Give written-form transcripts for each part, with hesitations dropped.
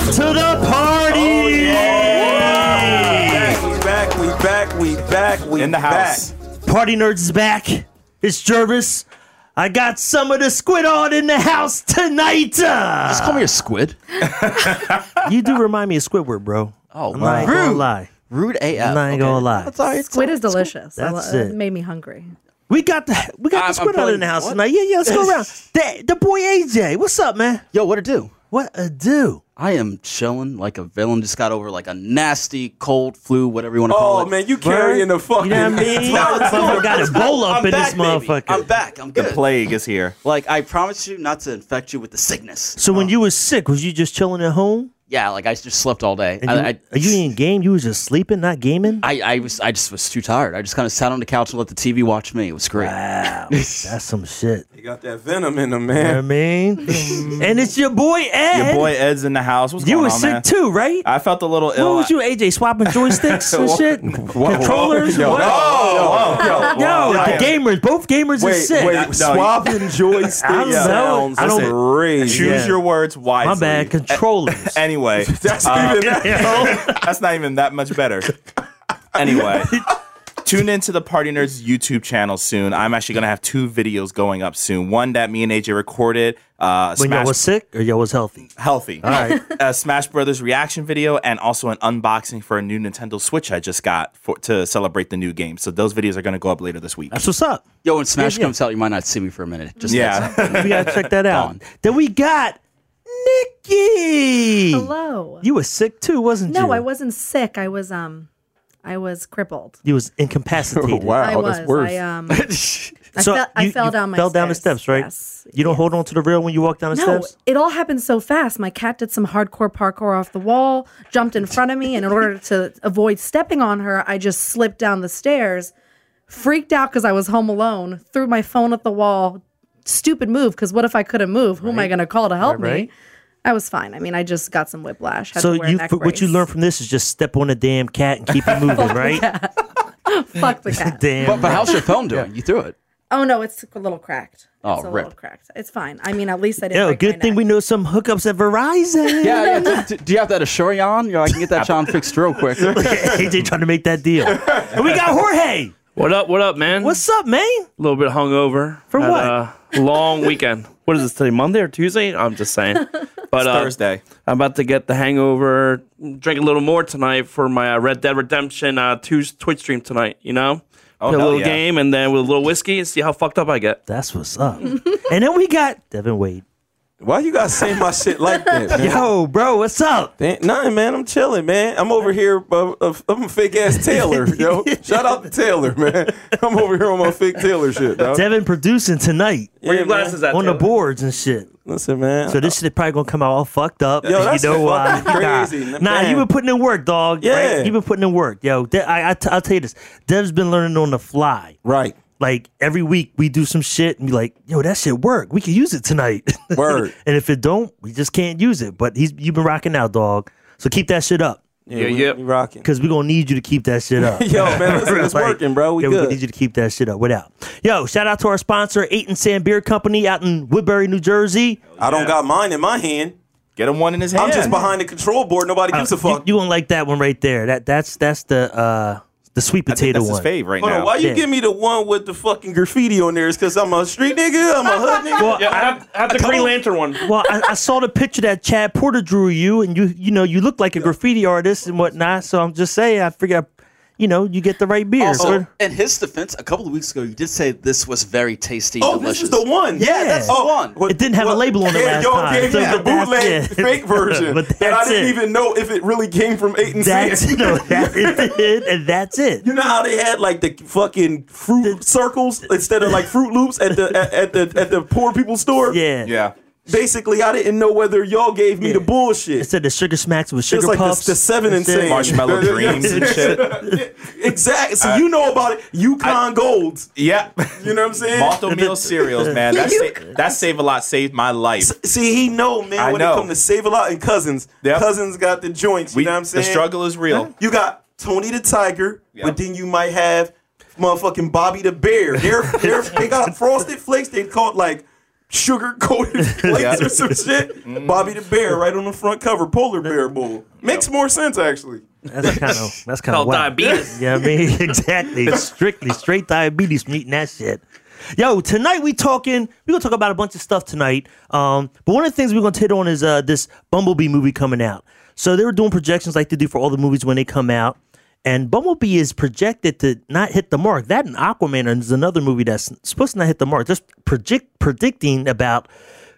to the party. Oh, yeah. We back. In the house. Party Nerds is back. It's Jervis. I got some of the squid on in the house tonight. Just call me a squid. You do remind me of Squidward, bro. Oh, I'm not gonna lie. Rude AF. I'm not gonna lie. That's all right. Squid is delicious. That's It it. made me hungry. We got the squid on in the house what? tonight. Yeah, let's go around. The boy AJ, what's up, man? Yo, what it do? What a do? I am chilling like a villain. Just got over like a nasty cold flu, whatever you want to call it. Oh, man, you carrying the fucking... You know what I mean? Motherfucker got Ebola up in this back, baby. motherfucker. I'm back. I'm good. The plague is here. Like, I promise you not to infect you with the sickness. So when you was sick, was you just chilling at home? Yeah, like I just slept all day. And are you in game? You was just sleeping, not gaming? I just was too tired. I just kind of sat on the couch and let the TV watch me. It was great. Wow, that's some shit. You got that venom in them, You know what I man. mean? And it's your boy Ed. Your boy Ed's in the house. What's You going was on, sick man? too, right? I felt a little ill. What was you, AJ, swapping joysticks and shit? Controllers? Yo, What? Yo, the yeah. gamers, both gamers are sick. No, swapping joysticks I don't know. sounds I don't- crazy. Choose Yeah. your words wisely. My bad, controllers. Anyway, That's even... that's not even that much better. Anyway, tune into the Party Nerds YouTube channel soon. I'm actually going to have 2 videos going up soon. One that me and AJ recorded. When y'all was sick or y'all was healthy? Healthy. All right. A Smash Brothers reaction video and also an unboxing for a new Nintendo Switch I just got to celebrate the new game. So those videos are going to go up later this week. That's what's up. Yo, when Smash Yeah. comes out, you might not see me for a minute. Just Yeah. We got to check that out. Gone. Then we got Nikki. Hello. You was sick too, wasn't you? No, I wasn't sick. I was crippled. You was incapacitated. Wow, I was. that's worse. I fell down my fell down the stairs. steps, right? Yes. You don't hold on to the rail when you walk down the No, steps? it all happened so fast. My cat did some hardcore parkour off the wall, jumped in front of me, and in order to avoid stepping on her, I just slipped down the stairs, freaked out because I was home alone, threw my phone at the wall. Stupid move, because what if I couldn't move? Who am I going to call to help Right. me? I was fine. I mean, I just got some whiplash. Had So to wear a neck what you brace. learned from this is just step on the damn cat and keep it moving, right? Fuck the cat. Damn. But how's your phone doing? You threw it. Oh no, it's a little cracked. Oh, It's a rip. little cracked. It's fine. I mean, at least I didn't. Yo, break good my thing neck. we know some hookups at Verizon. Yeah. Do you have that Assurion? I can get that Sean fixed real quick. AJ trying to make that deal. And we got Jorge. What up, man? What's up, man? A little bit hungover. For Had what? A long weekend. What is this today? Monday or Tuesday? I'm just saying. But Thursday. I'm about to get the hangover. Drink a little more tonight for my Red Dead Redemption 2 Twitch stream tonight. You know, Oh, play a hell little yeah. game and then with a little whiskey and see how fucked up I get. That's what's up. And then we got Devin Wade. Why you gotta say my shit like that, man? Yo, bro, what's up? Nothing, man. I'm chilling, man. I'm over here. I'm a fake ass Taylor, yo. Shout out to Taylor, man. I'm over here on my fake Taylor shit, dog. Devin producing tonight Where your Yeah, man. glasses at? on the Taylor? boards and shit. Listen, man. So this shit probably gonna come out all fucked up. Yo, that's you know why? fucking crazy, Nah, man. you been putting in work, dog. Yeah. Right? You been putting in work. Yo, I'll tell you this. Dev's been learning on the fly. Right. Like every week we do some shit and be like, yo, that shit work. We can use it tonight. Word. And if it don't, we just can't use it. But you've been rocking out, dog. So keep that shit up. Yeah, we, yeah. we rocking. Because we're gonna need you to keep that shit up. Yo, man, listen, it's Like, working, bro. We yeah, good. we need you to keep that shit up. Without. Yo, shout out to our sponsor, 8 and Sam Beer Company out in Woodbury, New Jersey. I don't got mine in my hand. Get him one in his hand. I'm just behind the control board. Nobody gives a fuck. You gonna like that one right there. That's the sweet I think potato that's one. his fave right Hold now. on, why you Yeah. give me the one with the fucking graffiti on there? It's because I'm a street nigga? I'm a hood nigga? Well, Yeah, I have the Green Lantern one. Well, I saw the picture that Chad Porter drew you, and you look like a graffiti artist and whatnot. So I'm just saying, I figure, you get the right beer. Also, in his defense, a couple of weeks ago, you did say this was very tasty, Oh, delicious. this is the one. Yeah. that's the one. It didn't have a label on it last y'all time, gave so me the but that's bootleg it. fake version. But and I that's didn't it. even know if it really came from 8 and That's 6. it, and that's it. You know how they had like the fucking fruit circles instead of like Fruit Loops at the poor people store? Yeah. Yeah. Basically, I didn't know whether y'all gave me the bullshit. Instead of sugar smacks with sugar It's like puffs. the 7 and Instead- 10. Marshmallow dreams and shit. Exactly. So you know about it. Yukon Golds. Yeah. You know what I'm saying? Malto meal cereals, man. That Save a Lot saved my life. See, he know, man, I when know. it comes to Save a Lot and Cousins. Yep. Cousins got the joints, you know what I'm saying? The struggle is real. You got Tony the Tiger, Yep. but then you might have motherfucking Bobby the Bear. They got Frosted Flakes. They called like sugar coated plates or some shit. Bobby the Bear right on the front cover, polar bear bowl. Makes more sense actually. That's kind of Called wild. diabetes. Yeah, I mean, exactly. Strictly straight diabetes from eating that shit. Yo, tonight we're gonna talk about a bunch of stuff tonight. But one of the things we're gonna hit on is this Bumblebee movie coming out. So they were doing projections like they do for all the movies when they come out. And Bumblebee is projected to not hit the mark. That and Aquaman is another movie that's supposed to not hit the mark. Just predicting about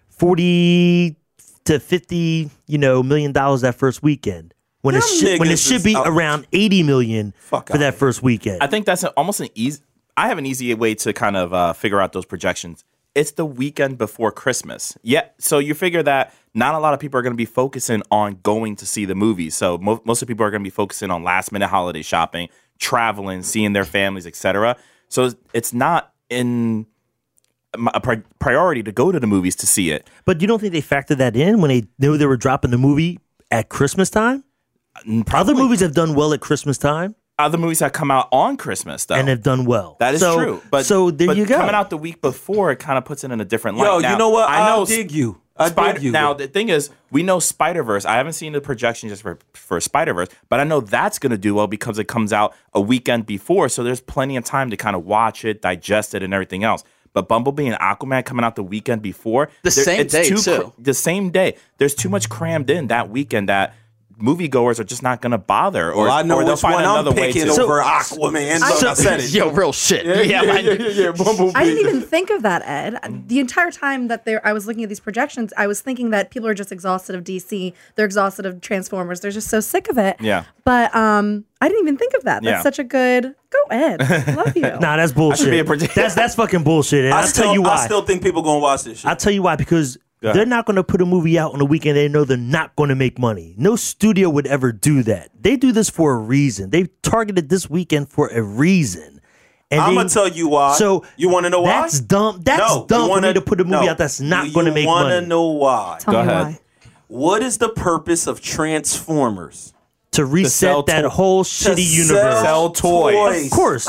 $40 to $50, million that first weekend. When it should be around $80 million for that first weekend. I think that's almost an easy. I have an easy way to kind of figure out those projections. It's the weekend before Christmas. Yeah, so you figure that not a lot of people are going to be focusing on going to see the movies. So most of the people are going to be focusing on last minute holiday shopping, traveling, seeing their families, etc. So it's not in a priority to go to the movies to see it. But you don't think they factored that in when they knew they were dropping the movie at Christmas time? Other movies have done well at Christmas time. Other movies that come out on Christmas, though. And have done well. That is true. But you go. Coming out the week before, it kind of puts it in a different light. Yo, now, you know what? I dig you. I dig you. Now, the thing is, we know Spider-Verse. I haven't seen the projection just for Spider-Verse, but I know that's going to do well because it comes out a weekend before, so there's plenty of time to kind of watch it, digest it, and everything else. But Bumblebee and Aquaman coming out the weekend before. The same day, too. The same day. There's too much crammed in that weekend that moviegoers are just not going to bother. Or I know or they'll which find one another I'm way picking to. over Aquaman. I said it. Yo, real shit. Yeah, Bumblebee. I didn't even think of that, Ed. The entire time that I was looking at these projections, I was thinking that people are just exhausted of DC. They're exhausted of Transformers. They're just so sick of it. Yeah. But I didn't even think of that. That's such a good go, Ed. Love you. Nah, that's bullshit. That's fucking bullshit. And I'll tell you why. I still think people gonna watch this shit. I'll tell you why, because they're not going to put a movie out on a weekend they know they're not going to make money. No studio would ever do that. They do this for a reason. They targeted this weekend for a reason. And I'm gonna tell you why. So you want to know why? That's dumb. That's dumb for me to put a movie out that's not going to make money. You want to know why? Tell me why. What is the purpose of Transformers? To reset that whole shitty universe. Sell toys. Of course.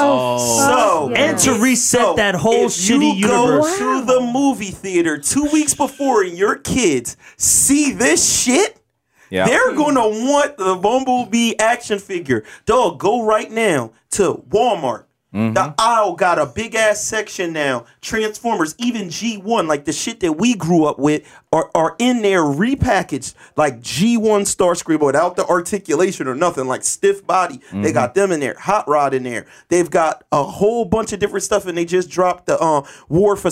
And to reset that whole shitty universe. If you go to the movie theater 2 weeks before and your kids see this shit, they're going to want the Bumblebee action figure. Dog, go right now to Walmart. The aisle got a big ass section now. Transformers, even G1, like the shit that we grew up with, are in there repackaged like G1 Starscream without the articulation or nothing, like stiff body. They got them in there. Hot Rod in there. They've got a whole bunch of different stuff, and they just dropped the War for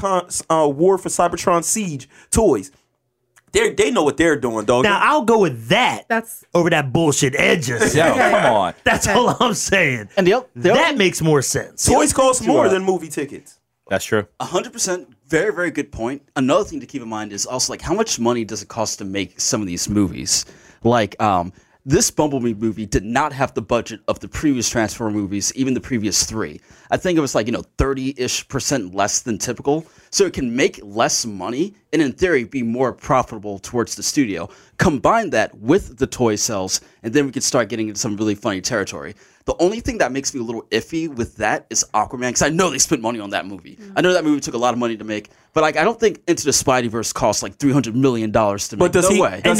Cybertron Siege toys. They know what they're doing, dog. Now I'll go with that. That's over that bullshit edges. Yo, come on. That's all I'm saying. And that makes more sense. Toys cost more than movie tickets. That's true. 100%. Very, very good point. Another thing to keep in mind is also like how much money does it cost to make some of these movies? Like this Bumblebee movie did not have the budget of the previous Transformer movies, even the previous 3. I think it was like 30-ish% less than typical. So it can make less money and in theory be more profitable towards the studio. Combine that with the toy sales, and then we can start getting into some really funny territory. The only thing that makes me a little iffy with that is Aquaman, because I know they spent money on that movie. I know that movie took a lot of money to make, but like I don't think Into the Spideyverse cost like $300 million to make. But does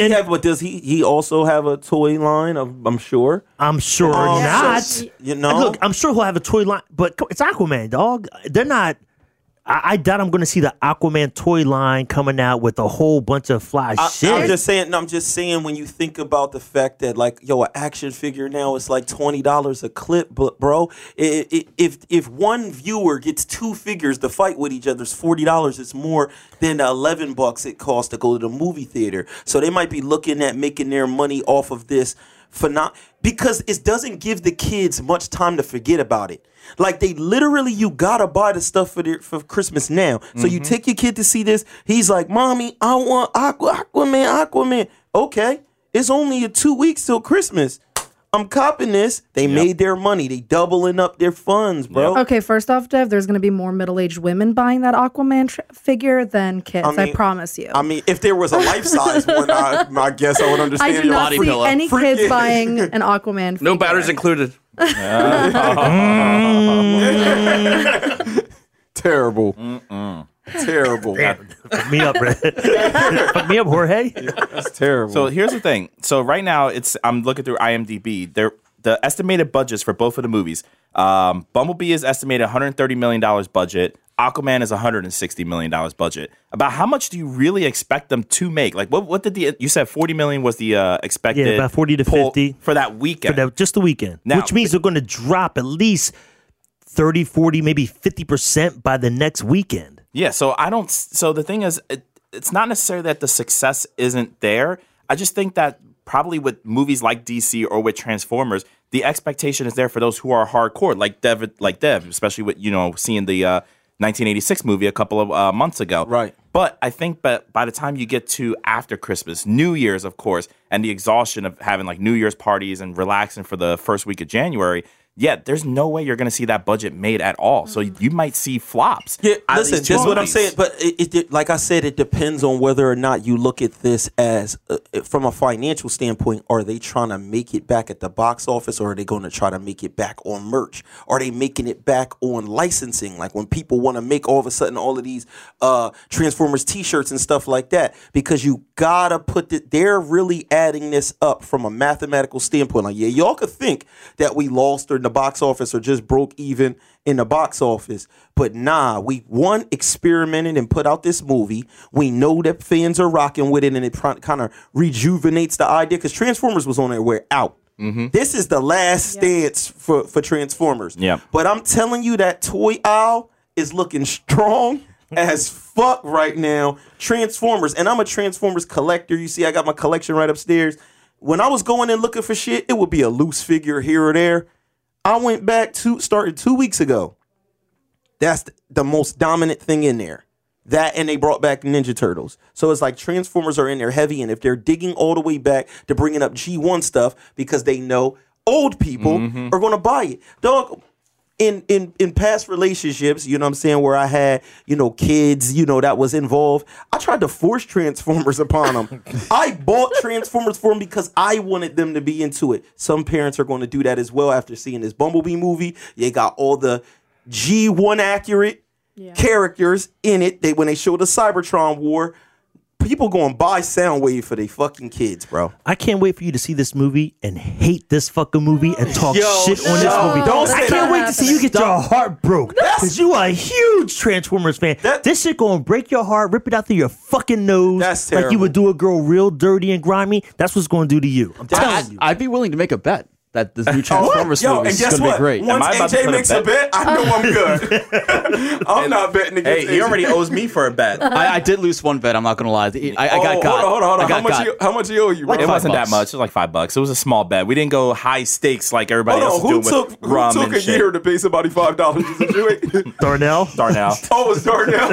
he also have a toy line? I'm sure. I'm sure not. Look, I'm sure he'll have a toy line, but it's Aquaman, dog. They're not. I doubt I'm going to see the Aquaman toy line coming out with a whole bunch of fly shit. I'm just saying when you think about the fact that like, an action figure now is like $20 a clip, bro. If one viewer gets 2 figures to fight with each other, it's $40. It's more than $11 it costs to go to the movie theater. So they might be looking at making their money off of this because it doesn't give the kids much time to forget about it. Like they literally, you gotta buy the stuff for Christmas now. So you take your kid to see this. He's like, "Mommy, I want Aquaman." Okay, it's only 2 weeks till Christmas. I'm copping this. They made their money. They doubling up their funds, bro. Okay, first off, Dev, there's going to be more middle-aged women buying that Aquaman figure than kids. I promise you. I mean, if there was a life-size one, I guess I would understand. I do not see any kids buying an Aquaman figure. No batteries included. Terrible. Terrible. Fuck me up, Red. Fuck me up, Jorge. That's terrible. So here's the thing. So right now, I'm looking through IMDb. The estimated budgets for both of the movies. Bumblebee is estimated $130 million budget. Aquaman is $160 million budget. About how much do you really expect them to make? Like, what did you said $40 million was the expected? Yeah, about 40 to pull 50 for that weekend. just the weekend, Now- which means they're going to drop at least 30, 40, maybe 50% by the next weekend. Yeah, so the thing is, it's not necessarily that the success isn't there. I just think that probably with movies like DC or with Transformers, the expectation is there for those who are hardcore, like Dev, especially with seeing the 1986 movie a couple of months ago. Right. But I think by the time you get to after Christmas, New Year's, of course, and the exhaustion of having like New Year's parties and relaxing for the first week of January, yeah, there's no way you're going to see that budget made at all. So you might see flops. Yeah, out of listen, these two this is what I'm movies. saying. But it like I said, it depends on whether or not you look at this as, from a financial standpoint, are they trying to make it back at the box office, or are they going to try to make it back on merch? Are they making it back on licensing? Like when people want to make all of a sudden all of these Transformers T-shirts and stuff like that, because you gotta put they're really adding this up from a mathematical standpoint. Like, yeah, y'all could think that we lost or the box office or just broke even in the box office, but nah, we experimented and put out this movie. We know that fans are rocking with it, and it kind of rejuvenates the idea, because Transformers was on their way out. This is the last stance for Transformers. Yeah. But I'm telling you, that toy aisle is looking strong as fuck right now. Transformers, and I'm a Transformers collector. You see, I got my collection right upstairs. When I was going and looking for shit, it would be a loose figure here or there. I went back started 2 weeks ago. That's the most dominant thing in there. That, and they brought back Ninja Turtles. So it's like Transformers are in there heavy, and if they're digging all the way back to bringing up G1 stuff because they know old people are going to buy it. Dog, in past relationships, you know what I'm saying, where I had, kids, that was involved, I tried to force Transformers upon them. I bought Transformers for them because I wanted them to be into it. Some parents are going to do that as well after seeing this Bumblebee movie. They got all the G1 accurate characters in it. When they show the Cybertron War, people going to buy Soundwave for their fucking kids, bro. I can't wait for you to see this movie and hate this fucking movie and talk shit on this no, movie. don't say I can't that. wait to see you get your heart broke, because you are a huge Transformers fan. This shit gonna break your heart, rip it out through your fucking nose, That's like you terrible. would do a girl real dirty and grimy. That's what's gonna do to you. I'm telling you. I'd be willing to make a bet that this new Transformers Yo, movie and is guess going to what? be great. Once Am I about to AJ put a makes a bet, I know I'm good. I'm not betting against Hey, he AJ. already owes me for a bet. I did lose one bet. I'm not going to lie. I got got. Hold on. I got got. How much you owe you, bro? It wasn't that $5. much. It was like $5. It was a small bet. We didn't go high stakes like everybody Hold else on, is doing with who rum took and a shit. year to pay somebody $5? Is it Darnell, Darnell. Oh, it's Darnell.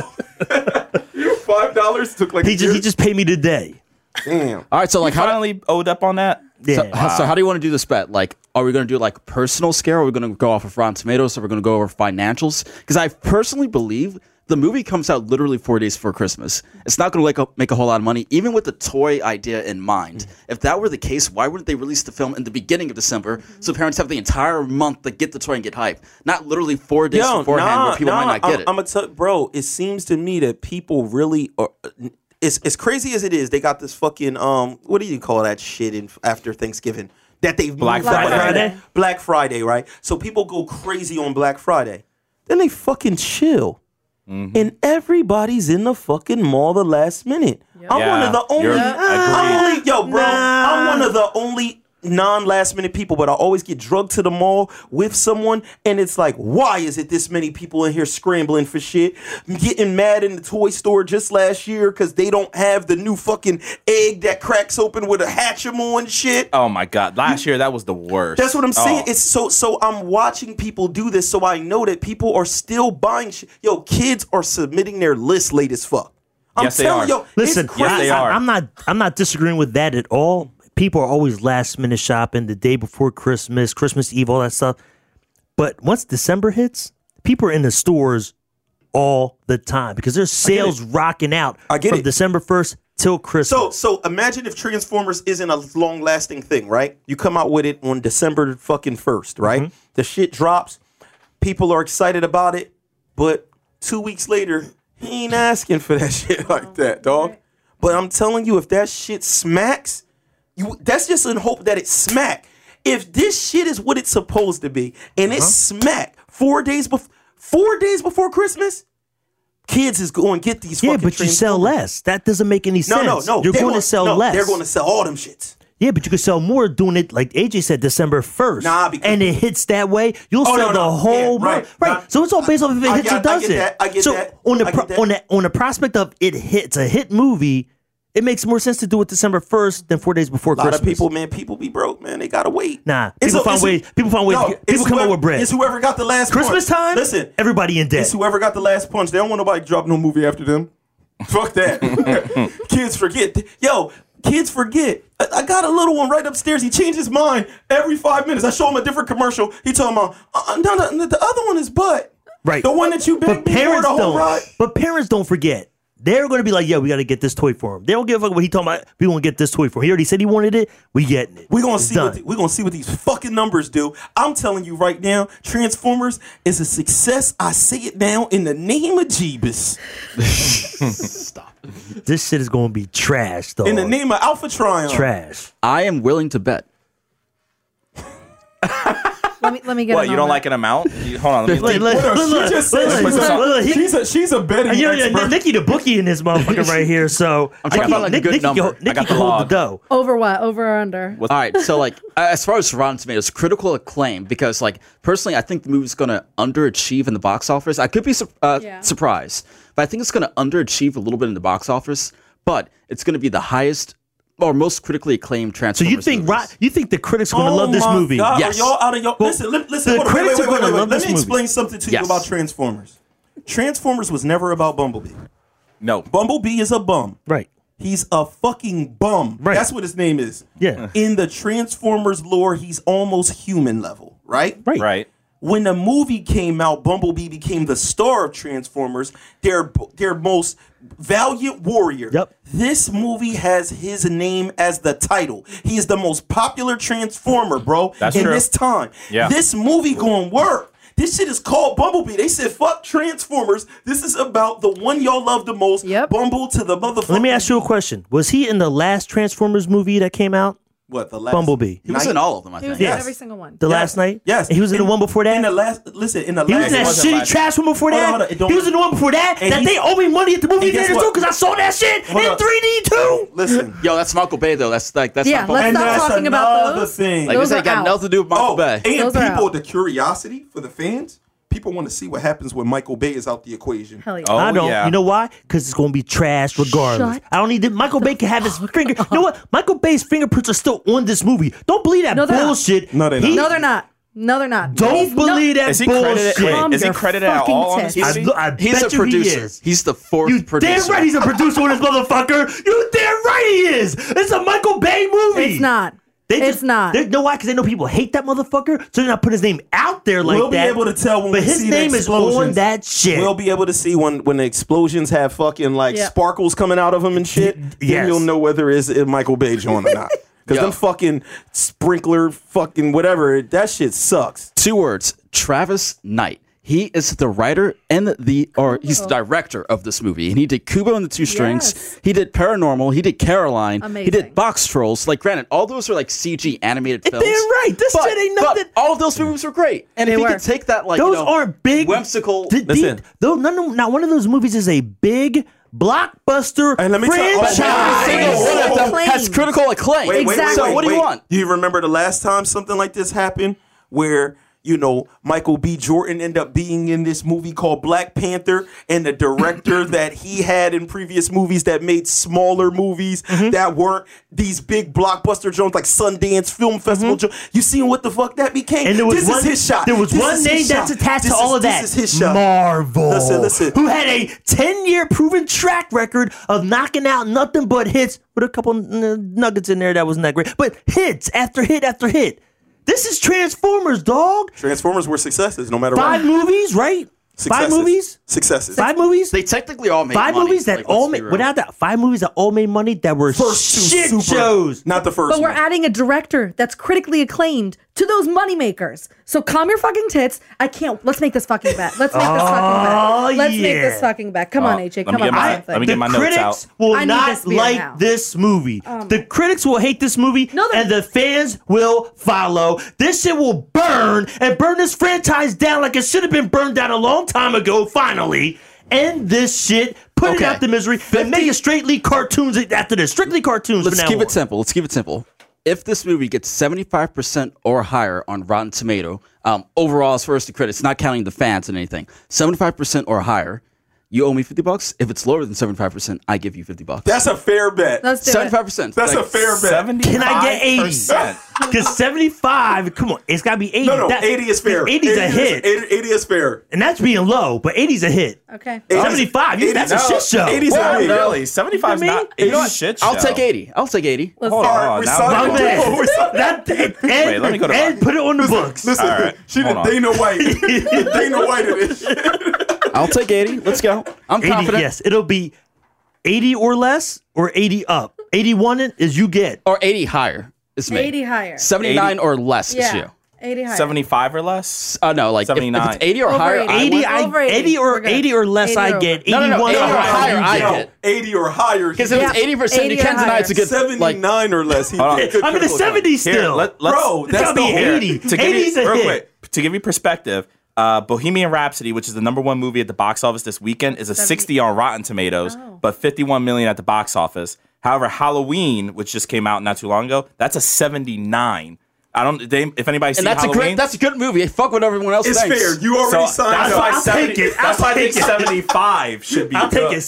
$5 took like he a year. just paid me today. Damn. All right, so like how Finally owed up on that. Yeah. So how do you want to do this bet? Like, are we going to do like personal scale? Or are we going to go off of Rotten Tomatoes? Or are we going to go over financials? Because I personally believe the movie comes out literally 4 days before Christmas. It's not going to make a whole lot of money, even with the toy idea in mind. If that were the case, why wouldn't they release the film in the beginning of December so parents have the entire month to get the toy and get hype? Not literally 4 days beforehand where people might not get it. I'm gonna tell, bro. It seems to me that people really are. As crazy as it is, they got this fucking what do you call that shit after Thanksgiving that they've Black moved up Friday. ahead of? Black Friday, right? So people go crazy on Black Friday, then they fucking chill, and everybody's in the fucking mall the last minute. I'm Yeah, one of the only. you're- I'm agreed. only, bro. I'm one of the only non-last minute people, but I always get drugged to the mall with someone, and it's like, why is it this many people in here scrambling for shit? I'm getting mad in the toy store just last year because they don't have the new fucking egg that cracks open with a Hatchimal and shit. Oh my God! Last year that was the worst. That's what I'm saying. Oh. It's so I'm watching people do this, so I know that people are still buying shit. Yo, kids are submitting their list late as fuck. I'm Yes, they telling are. you, Listen, it's crazy. they are. I'm not disagreeing with that at all. People are always last minute shopping the day before Christmas, Christmas Eve, all that stuff. But once December hits, people are in the stores all the time because there's sales rocking out I get from it. December 1st till Christmas. So imagine if Transformers isn't a long lasting thing, right? You come out with it on December fucking 1st, right? The shit drops. People are excited about it, but 2 weeks later, He ain't asking for that shit like that, dog. But I'm telling you, if that shit smacks, that's just in hope that it smack. If this shit is what it's supposed to be, and it smack 4 days before Christmas, kids is going to get these fucking but you sell Transformers. less. That doesn't make any sense. No. You're going to sell less. They're going to sell all them shits. Yeah, but you could sell more doing it, like AJ said, December 1st. Nah, because- and it hits that way. You'll sell the whole Yeah, month. Right. Nah, So it's all based off if it hits or doesn't. I get so that. on the I get that. on the prospect of it hits a hit movie, it makes more sense to do it December 1st than 4 days before A lot Christmas. of people, man, people be broke, man. They gotta wait. Nah, It's people find it's ways. People find ways. No, People come up with bread. It's whoever got the last Christmas punch. time. Listen, everybody in debt. it's whoever got the last punch. They don't want nobody to drop no movie after them. Fuck that. Kids forget. Yo, kids forget. I got a little one right upstairs. He changed his mind every 5 minutes. I show him a different commercial. He told me, no, the other one is butt. Right. The one that you But begged me for parents the whole don't. ride. But parents don't forget. They're going to be like, yeah, we got to get this toy for him. They don't give a fuck what he talking about. We want to get this toy for him. He already said he wanted it. We getting it. We're gonna It's see done. we're gonna see what these fucking numbers do. I'm telling you right now, Transformers is a success. I say it now in the name of Jeebus. This shit is going to be trash, though. In the name of Alpha Trion. trash. I am willing to bet. Let me get. What, in you on don't that. like an amount? Hold on, let me Look, look, What else? look, She just look, said look, she's a- look, he- she's a betting You know, expert. Nikki the bookie in this motherfucker right here. So I'm trying to find, like, a good Nikki number. Nikki I got can the hold the log. dough. Over what? Over or under? All right, so like as far as Rotten Tomatoes, critical acclaim, because like personally, I think the movie's gonna underachieve in the box office. I could be surprised, but I think it's gonna underachieve a little bit in the box office. But it's gonna be the highest or most critically acclaimed So Transformers. you think movies. you think the critics are going to Oh love this my movie? God, Yes. Are y'all out of your Well, listen, listen, the hold on, critics are gonna love Let this me movie. explain something to you Yes. about Transformers. Transformers was never about Bumblebee. No. Bumblebee is a bum. Right. He's a fucking bum. Right. That's what his name is. Yeah. In the Transformers lore, he's almost human level, right? Right. Right. When the movie came out, Bumblebee became the star of Transformers, their most valiant warrior. Yep. This movie has his name as the title. He is the most popular Transformer, bro, That's in true. this time. Yeah. This movie gonna work. This shit is called Bumblebee. They said, fuck Transformers. This is about the one y'all love the most. Yep. Bumble to the motherfucker. Let me ask you a question. Was he in the last Transformers movie that came out? What, the last Bumblebee. He was in all of them, I He was think. in Yes. every single one. The Yes. last night? Yes. And he was in the one before that? In the last, listen, in the He was last. in that wasn't shitty last- trash one before Hold on, that. hold on. It don't- He was in the one before that. And That he's- they owe me money at the movie and guess theaters what? too because I saw that shit Hold in on. 3D too. Listen. Yo, that's Michael Bay though. That's Yeah, not let's And stop that's talking about another those. thing. like I Those said, are it got out. nothing to do with Michael Bay. And Those are people, out. the curiosity for the fans, people want to see what happens when Michael Bay is out the equation. Hell yeah. Oh, I don't. yeah. You know why? Because it's going to be trash regardless. Shut I don't need Michael Bay can have his finger. You know what? Michael Bay's fingerprints are still on this movie. Don't believe that No, they're not. bullshit. No, they're not. He- No, they're not. No, they're not. Don't He's believe that Is he bullshit. credited? Calm Wait, is he your credited at fucking all on this tits. movie? I He's bet a you producer. He is. He's the fourth You producer. damn right he's a producer on this motherfucker. You damn right he is. It's a Michael Bay movie. It's not. They It's not. They know why? Because they know people hate that motherfucker, so they're not putting his name out there like We'll be that. able to tell when but we his see the name is on explosions. that shit. We'll be able to see when the explosions have fucking like Yeah. sparkles coming out of them and shit. Yes. Then you'll know whether it's a Michael Bay joint or not. Because Yo. them fucking sprinkler fucking whatever, that shit sucks. 2 words: Travis Knight. He is the writer and he's the director of this movie. And he did Kubo and the Two Strings. Yes. He did Paranormal. He did Caroline. He Amazing. did Box Trolls. Like, granted, all those are like CG animated films. Damn right. This shit ain't nothing. But all of those movies were great. And if They you were. could take that, like, Those aren't big, whimsical. Listen. Not one of those movies is a big blockbuster And let me tell- oh, But every single Franchise. one of them Acclaimed. has critical acclaim. Exactly. So what do you want? Do you remember the last time something like this happened where, you know, Michael B. Jordan ended up being in this movie called Black Panther, and the director that he had in previous movies that made smaller movies that weren't these big blockbuster joints like Sundance Film Festival. You seen what the fuck that became? And there was this one, is his shot. There was This one is name his that's shot. attached This to all is- of that. This is his shot. Marvel. Listen. Who had a 10-year proven track record of knocking out nothing but hits with a couple nuggets in there that wasn't that great. But hits after hit after hit. This is Transformers, dog. Transformers were successes no matter 5 what. movies, right? Successes. 5 movies? Successes. 5 movies? They technically all made 5 money. movies that Like, all let's be made, real. without that, 5 movies that all made money that were First two shit super, shows. not the first But we're one. adding a director that's critically acclaimed to those moneymakers. So calm your fucking tits. I can't. Let's make this fucking bet. Let's make this fucking bet. Let's make this fucking bet. Come on, AJ. Come on, let me get my notes out. The critics will I need not this beer like now. this movie. The critics will hate this movie, No, they're- and the fans will follow. This shit will burn and burn this franchise down like it should have been burned down a long time ago. Finally, end this shit. Put it Okay. out the misery and make it strictly cartoons after this. Strictly cartoons. Let's from now keep on. it simple. Let's keep it simple. If this movie gets 75% or higher on Rotten Tomato, overall, as far as the critics, not counting the fans and anything, 75% or higher, you owe me $50. If it's lower than 75%, I give you $50. That's a fair bet. Let's do it. 75%. That's a fair bet. 75%. Can I get 80? Because 75, come on, it's got to be 80. No, 80 is fair. 80 is a hit. 80 is fair. And that's being low, but 80's a hit. Okay. 75, that's a shit show. 80's Well, a hit. really, 75 is You know not what I mean? a shit show. I'll take 80. I'll take 80. Let's Hold do it. on. we now signed I'm My it. going- man. Wait, let me go to and put it on the books. Listen, All right, she hold the on. Dana White. Dana White of this shit. I'll take 80. Let's go. I'm 80, confident. yes. It'll be 80 or less or 80 up. 81 is you get. Or 80 higher is me. 80 higher. 79 or less is Yeah. you. 80 higher. 75 or less? No, like if 79. it's 80 or Over higher, 80. I 80, win. Over 80. 80 or We're good. 80 or less 80 I or get. over. 81 No, 80 or or higher higher, I you get. get. 80 or higher. Because if it's 80%, 80 you or can't deny it's a good 79 or less. He Hold on. did good I'm in the critical 70s still. Here, let's, Bro, It's that's gotta be the whole- 80. to give 80's you, a real hit. quick, to give you perspective, Bohemian Rhapsody, which is the #1 movie at the box office this weekend, is a 60 on Rotten Tomatoes, but 51 million at the box office. However, Halloween, which just came out not too long ago, that's a 79. If anybody's seen And Halloween, that's a good movie. Fuck what everyone else It's thinks. fair. You already so signed that's up. why I'll take it. That's why I think I'll take it. 75 should be I'll good. take it.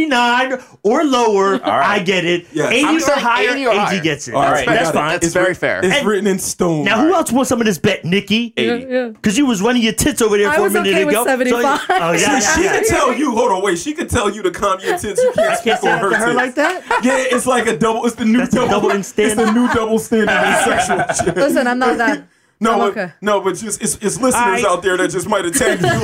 79 or lower, All right. I get it. Yes. 80 I'm or saying higher, 80 or AG higher. gets it. All That's, right, that's got it. fine. It's very fair. It's written in stone. Now, who else wants some of this bet, Nikki? 80. Because you was running your tits over there I for a was minute okay with ago. 75. oh, yeah, She yeah. can tell you. Hold on, wait. She can tell you to calm your tits. You can't I speak can't say on that to her tits. like that. Yeah, it's like a double. It's the new That's a double It's standard. the new double standard in sexual shit. Listen, I'm not that. No, I'm but, okay. no, but just it's listeners right. out there that just might attack you and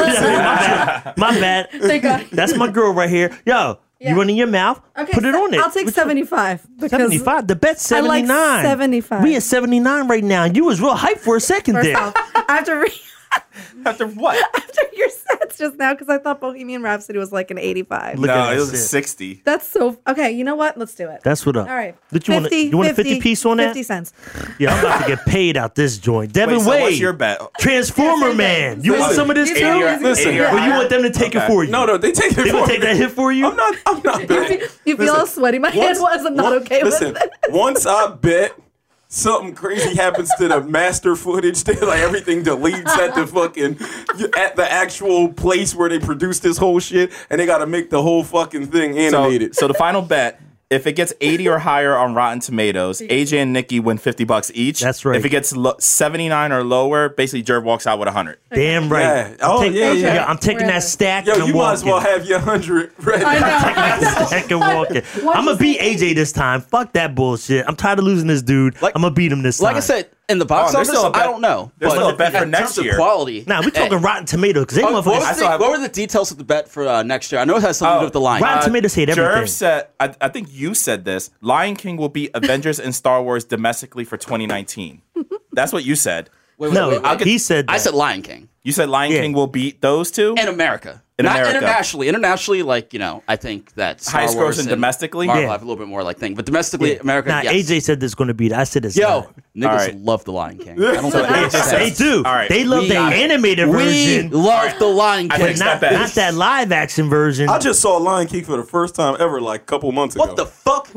say, My bad. Thank God. That's my girl right here. Yo, Yeah. you run in your mouth. Okay, Put it on it. I'll take 75. Because 75. The bet's I like 79. 75. We at 79 right now. You was real hyped for a second First there. off, I have to read After what? after your sets just now because I thought Bohemian Rhapsody was like an 85. Look No, at it was that a shit. 60. That's so okay. You know what? Let's do it. That's what up. All right. Did you want a 50 piece on that? 50 cents. Yeah, I'm about to get paid out this joint. Devin Wait, so Wade, what's your bet? Transformer Yeah, Man. same You thing. want some of this These too? are Or- easy. listen, Yeah. Or you want them to take it for you? no, they take it They for gonna me. take that hit for you? I'm not betting. You feel all sweaty. My hand was. I'm not okay Listen, with it. once I bet something crazy happens to the master footage, they like everything deletes at the fucking at the actual place where they produced this whole shit, and they got to make the whole fucking thing animated. So the final bet, if it gets 80 or higher on Rotten Tomatoes, AJ and Nikki win $50 each. That's right. If it gets 79 or lower, basically Jerv walks out with 100. Damn right. Yeah. Oh, yeah. I'm taking that stack. Yo, and I'm you might as well walking. have your 100 ready. I know. Stack and walking. I'm gonna beat AJ this time. Fuck that bullshit. I'm tired of losing this dude. Like- I'm gonna beat him this Like time. I said, in the box there's office, still a bet- I don't know. there's still a bet for in next terms year. Of quality. Now we talking Rotten Tomatoes because they What, motherfuckers. what were the details of the bet for next year? I know it has something to do with the line. Rotten Tomatoes hate everything. Jerv said, I think you said this, Lion King will beat Avengers and Star Wars domestically for 2019. That's what you said. Wait, No, wait. he said that. I said Lion King. You said Lion Yeah. King will beat those two? In America. In Not America. internationally. Internationally, like, I think that Star Highest Wars grossing and domestically? Marvel Yeah. have a little bit more like thing. But domestically, Yeah. America, Nah, yes. AJ said this is gonna beat it. I said it's Yo, not. niggas All right. love the Lion King. I don't think AJ that's They do. All right. They love We- the animated We version, love the Lion I King. think not, that bet. not that live action version. I just saw Lion King for the first time ever, like a couple months ago. What the fuck?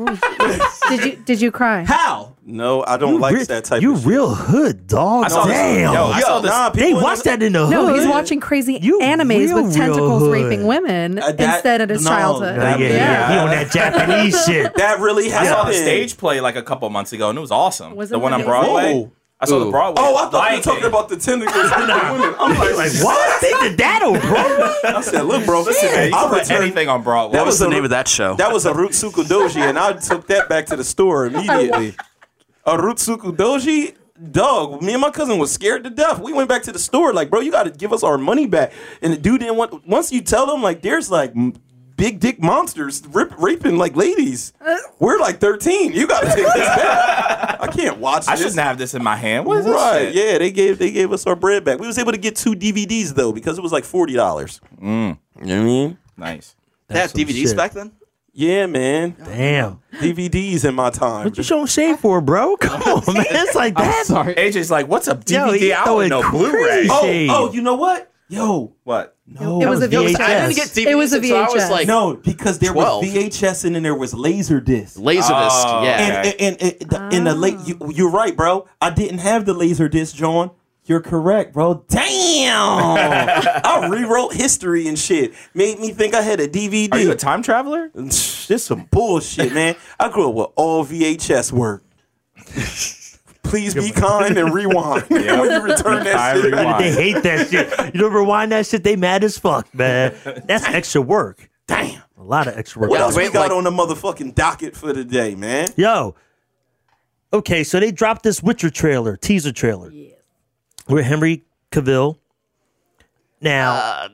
Did you cry? How? No, I don't like that type You of shit. real hood, dog. I saw this- Damn. Yo, I saw this- Nah, They people in watch the- that in the hood. No, he's watching crazy You animes real, with tentacles real hood. raping women that- instead of his no, childhood. Yeah, yeah. He on that Japanese shit. That really I happened. saw the stage play like a couple months ago, and it was awesome. Was it the one on amazing? Broadway. Whoa. I saw the Ooh. Broadway. Oh, I thought you Lion were talking King. about the tentacles in the women. I'm Like what? They did that, oh, bro. I said, look, bro, Listen, man, you I can put returned- anything on Broadway. That was the name of that show? That was a Rutsuku Doji, and I took that back to the store immediately. A Rutsuku Doji? Dog, me and my cousin was scared to death. We went back to the store, like, bro, you got to give us our money back. And the dude didn't want, once you tell them, like, there's like big dick monsters raping like ladies. We're like 13. You got to take this back. I can't watch I this. shouldn't have this in my hand. What is this Right? shit? Yeah, they gave us our bread back. We was able to get 2 DVDs though because it was like $40. You know what I mean? Nice. They had some DVDs shit. back then? Yeah, man. Damn. DVDs in my time. What you showing shade for, bro? Come on, man. It's like that. Sorry. AJ's like, what's a Yo, DVD? he I throwing don't know crazy Blu-ray. shit. Oh, you know what? Yo, What? no. It was a was VHS. VHS. I didn't get DVDs It was a until I was VHS. like No, because there 12. was VHS and then there was Laserdisc. Laserdisc. Oh, yeah. okay. And in the late, you're right, bro. I didn't have the Laserdisc, John. You're correct, bro. Damn! I rewrote history and shit. Made me think I had a DVD. Are you a time traveler? This some bullshit, man. I grew up with all VHS work. Please be kind and rewind when you return that shit. Rewind. They hate that shit. You don't rewind that shit, they mad as fuck, man. That's extra work. Damn. A lot of extra work. What else we wait, got like- on the motherfucking docket for today, man? Yo. Okay, so they dropped this Witcher trailer, teaser trailer. Yes. With Henry Cavill. Now,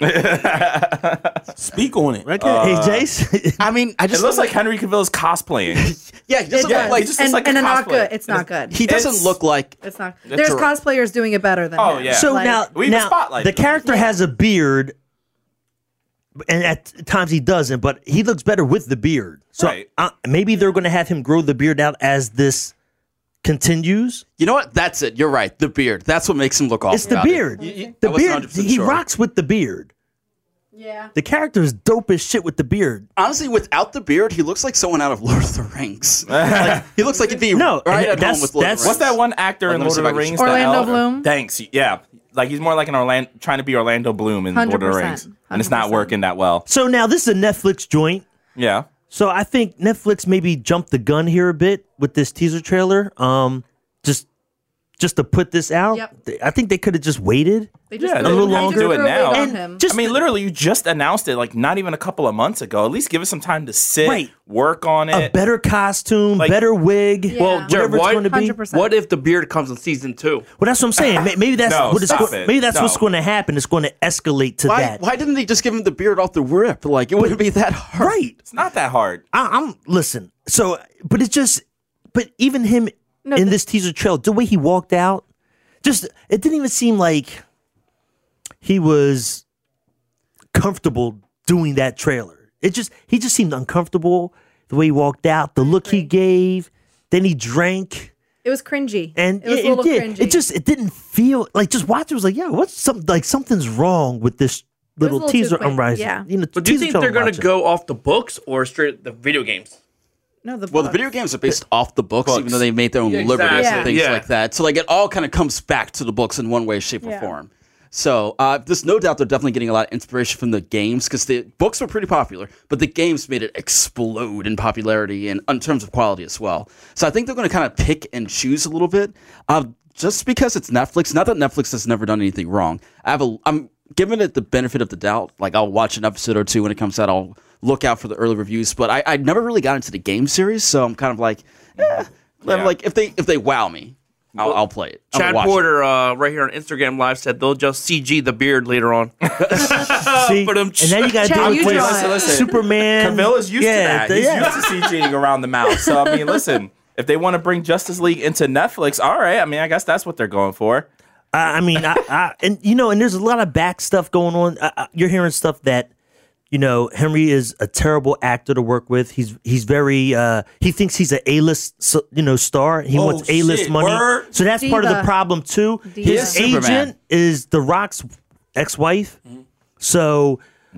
Speak on it. okay, hey Jace. I mean, I It just looks don't like Henry Cavill's cosplaying. yeah, he doesn't Yeah, look like he just looks like a and not cosplay. good. It's not good. he doesn't It's- look like It's not. There's a- cosplayers doing it better than Oh, him. yeah. So Like, now, We even now spotlighted the him. character has a beard, and at times he doesn't, but he looks better with the beard. So Right. maybe they're going to have him grow the beard out as this continues. you know what? That's it. You're right. The beard. That's what makes him look awful. It's the beard. I The wasn't beard. 100% He sure. rocks with the beard. yeah. The character is dope as shit with the beard. Honestly, without the beard, he looks like someone out of Lord of the Rings. Like, he looks like he'd be No, right and at home with Lord of that's- the Rings. What's that one actor Let in me Lord see of if the I can Rings? just- the Orlando elf? Bloom? Thanks. Yeah. Like he's more like an trying to be Orlando Bloom in Lord of the 100%. Rings. And it's not 100%. working that well. So now this is a Netflix joint. Yeah. So I think Netflix maybe jumped the gun here a bit with this teaser trailer. Just to put this out. Yep. I think they could have just waited. They just Yeah, threw a little they just longer. threw Do it weight now. on And him. just I mean, literally, you just announced it like not even a couple of months ago. At least give us some time to sit, Right. work on A it. better costume, Like- better wig. Yeah. Well, Jared, whatever it's going to be. 100%. what if the beard comes in season 2? Well, that's what I'm saying. Maybe that's No, what it's stop going. it. Maybe that's No. what's going to happen. It's going to escalate to Why, that. why didn't they just give him the beard off the rip? Like, it wouldn't be that hard. Right. It's not that hard. I'm listen. So, but it's just. But even him in this teaser trailer, the way he walked out, just it didn't even seem like he was comfortable doing that trailer. He just seemed uncomfortable the way he walked out, the look he gave. Then he drank. It was cringy. And it was a it little did. cringy. It didn't feel like just watch. It was like, yeah, what's something's wrong with this little little teaser too quick, I'm rising. yeah. But do you teaser think trailer they're I'm going to watching. go off the books or straight the video games? No, the Well, the book. video games are based off the books, even Books. though they made their own Yeah, liberties exactly. and things Yeah. like that. So, like, it all kind of comes back to the books in one way, shape, or Yeah. form. So, there's no doubt they're definitely getting a lot of inspiration from the games because the books were pretty popular, but the games made it explode in popularity and in terms of quality as well. So, I think they're going to kind of pick and choose a little bit, just because it's Netflix. Not that Netflix has never done anything wrong. I'm giving it the benefit of the doubt. Like, I'll watch an episode or two when it comes out. I'll look out for the early reviews, but I never really got into the game series, so I'm kind of like, Yeah. like if they wow me, I'll play it. I'm Chad gonna watch it. Porter, right here on Instagram Live, said they'll just CG the beard later on. See, But I'm and then you got to Chad, do you it with draw it. Listen. Superman. Cavill is used to that. He's yeah. used to CGing around the mouth. So I mean, listen, if they want to bring Justice League into Netflix, all right. I mean, I guess that's what they're going for. I mean, and there's a lot of back stuff going on. You're hearing stuff that, Henry is a terrible actor to work with. He's very, he thinks he's an A-list, star. He wants A-list shit, money. word. So that's part of the Diva. problem too. Diva. His He is Superman. agent is The Rock's ex-wife. So,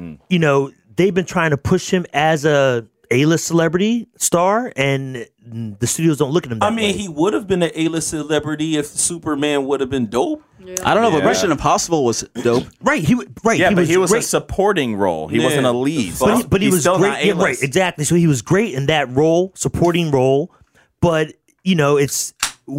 they've been trying to push him as a A-list celebrity star, and the studios don't look at him that I mean, way. he would have been an A-list celebrity if Superman would have been dope. I don't know, but Yeah. Mission Impossible was dope. Right, Yeah, but he was a great. supporting role. He wasn't a lead. So But he he's was still great. not Yeah, right, A-list. exactly. So he was great in that role, supporting role. But it's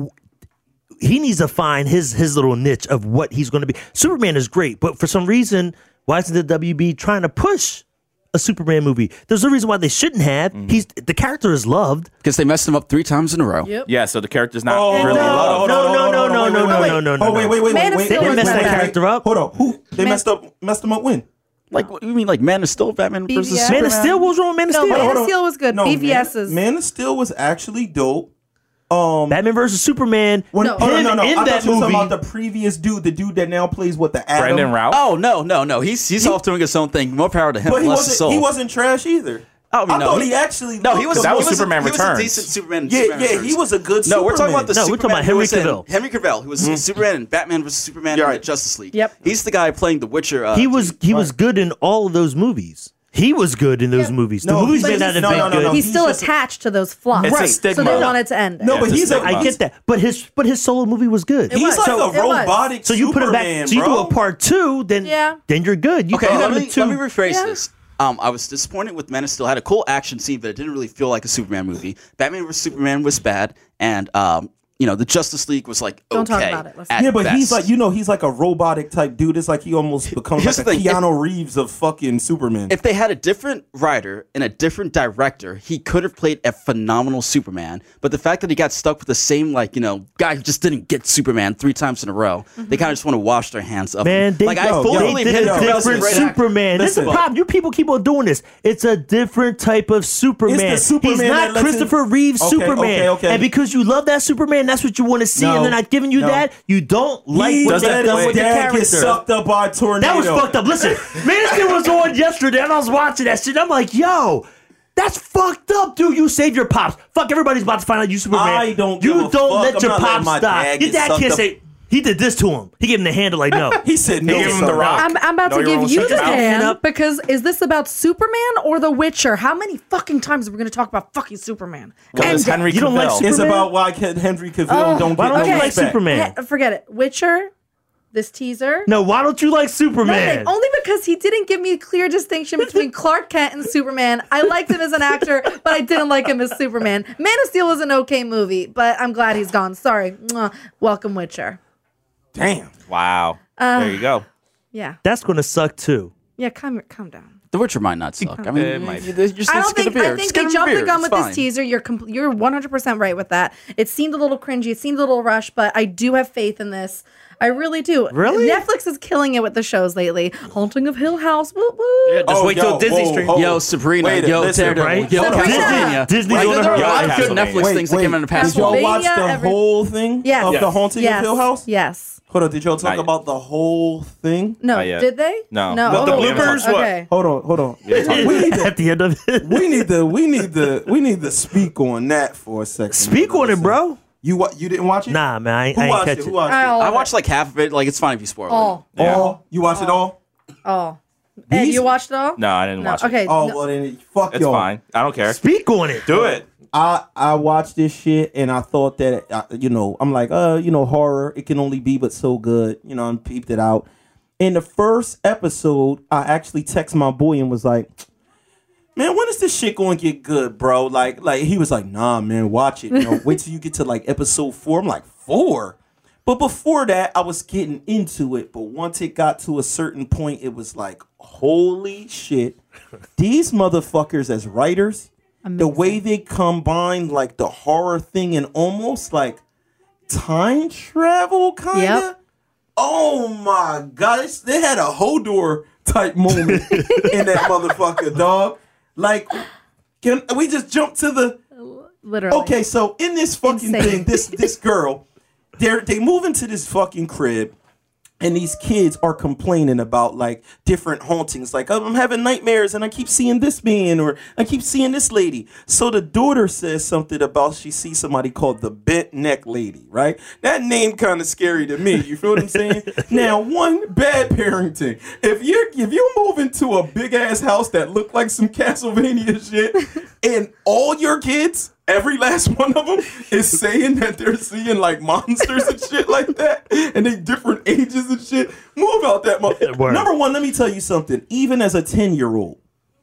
he needs to find his little niche of what he's going to be. Superman is great, but for some reason, why isn't the WB trying to push a Superman movie? There's no reason why they shouldn't have. Mm-hmm. The character is loved. Because they messed him up 3 times in a row. Yep. Yeah, so the character's not Oh, really loved. No. Oh, wait. They messed that character up. Hold on. Who they messed him up when? Like, what, you mean like Man of Steel, Batman versus BVS? Superman? Man of Steel, what was wrong with Man of No, Steel? Man of Steel was good. BVS is. Man of Steel was actually dope. Batman versus Superman. When, No. no, him no. in I that thought you were talking movie. about the previous dude, the dude that now plays what the Atom. Brandon Routh. Oh no. He's off doing his own thing. More power to him. But Bless his soul. he wasn't trash either. Oh, I no, thought he- he actually. No, he was. looked That good. was Superman He was a Returns. decent Superman. Yeah, Superman yeah, Returns. he was a good. No, we're talking about the No, we're talking Superman about who Henry was in- Cavill. Henry Cavill, who was Superman and Batman versus Superman Yeah, in right. the Justice League. Yep. He's the guy playing the Witcher. He was good in all of those movies. He was good in those movies. The No, movies but may not have no, been no, no, good. no. He's He's still just- attached to those flops. It's a Right. stigma. So they wanted to end it. No, but it's a he's a. stigma. I get that, but his solo movie was good. It He's was. like So a it was. robotic. So you put it Superman, back. So you do bro. a part 2, then Yeah. you're good. You Okay, can let have me the two. rephrase Yeah. this. I was disappointed with Man of Steel. It had a cool action scene, but it didn't really feel like a Superman movie. Batman vs Superman was bad, and the Justice League was like Don't talk okay. about it. Let's- at Yeah, but he's best. like, he's like a robotic type dude. It's like he almost becomes Here's like the a thing, Keanu Reeves of fucking Superman. If they had a different writer and a different director, he could have played a phenomenal Superman. But the fact that he got stuck with the same, guy who just didn't get Superman 3 times in a row, they kind of just want to wash their hands of Man, him. they, I yo, fully yo, believe they did Henry a Cavill's a different great actor. Superman. This is the Listen. problem. You people keep on doing this. It's a different type of Superman. It's the Superman He's that not lets Christopher him- Reeves Okay, Superman. okay. And because you love that Superman, that's what you want to see. No, and they're not giving you no. that. You don't like what His they've done with the dad character. gets sucked up by a tornado. That was fucked up. Listen, Man of Steel was on yesterday, and I was watching that shit. I'm like, yo, that's fucked up, dude. You saved your pops. Fuck, everybody's about to find out you Superman. I don't You give a don't fuck. let I'm your not letting pops my die. dad Your get dad sucked can't up. say he did this to him. He gave him the handle like no. He said no. gave him the son. rock. I'm about Know to your give own you secret the mouth. hand because is this about Superman or The Witcher? How many fucking times are we going to talk about fucking Superman? Because it's Henry You don't like Cavill. Superman? It's about why Henry Cavill don't Why get don't no you like respect. Superman? Forget it. Witcher, this teaser. No, why don't you like Superman? Nothing. Only because he didn't give me a clear distinction between Clark Kent and Superman. I liked him as an actor, but I didn't like him as Superman. Man of Steel was an okay movie, but I'm glad he's gone. Sorry. Mwah. Welcome, Witcher. Damn. Wow. There you go. Yeah. That's gonna suck too. Yeah, calm down. The Witcher might not suck. I mean, It might. you're just I gonna don't get a think. beer. I think Just they get him a jumped the beer. gun It's with fine. this teaser. You're 100% right with that. It seemed a little cringy. It seemed a little rushed, but I do have faith in this. I really do. Really? Netflix is killing it with the shows lately. Haunting of Hill House. Woo woo. Yeah, just wait till Disney whoa, stream. hold. Yo, Sabrina. Wait, Yo, listen, Daredevil. right? Yo, Sabrina. Castlevania. Disney's Like, on there are a her lot of good Castlevania. Netflix things that came in the past. Did y'all watch the Castlevania, whole thing Yes. of the Haunting yes. of Hill House? Yes. Hold on, did y'all talk Not yet. about the whole thing? No, Not yet. did they? No. No. But the Oh, bloopers, what? Okay. Hold on. We need to At the end of it. we need to speak on that for a second. Speak on it, bro. You didn't watch it? Nah, man, I Who ain't watched catch it? it. Who watched All it? I watched like half of it. Like, it's fine if you spoil All. All? You watched it all? All. Ed, These- you watched it all? No, I didn't watch it. Okay. Oh, no. well then fuck It's y'all. fine. I don't care. Speak on it. Do it. I watched this shit and I thought that I'm like horror it can only be but so good, and peeped it out. In the first episode, I actually texted my boy and was like, "Man, when is this shit going to get good, bro?" Like he was like, "Nah, man, watch it. Wait till you get to like episode 4." I'm like, 4? But before that, I was getting into it. But once it got to a certain point, it was like, holy shit, these motherfuckers as writers. The way they combine like the horror thing and almost like time travel kind of. Yep. Oh my god, they had a Hodor type moment in that motherfucker, dog. Like, can we just jump to the? Literally. Okay, so in this fucking Insane. thing, this girl, they move into this fucking crib. And these kids are complaining about like different hauntings. Like, I'm having nightmares and I keep seeing this man or I keep seeing this lady. So the daughter says something about she sees somebody called the bent neck lady, right? That name kind of scary to me. You feel what I'm saying? Now, one, bad parenting. If you move into a big ass house that look like some Castlevania shit and all your kids, every last one of them is saying that they're seeing like monsters and shit like that, and they different ages and shit. Move out that mother. Word. Number one, let me tell you something. Even as a 10-year-old,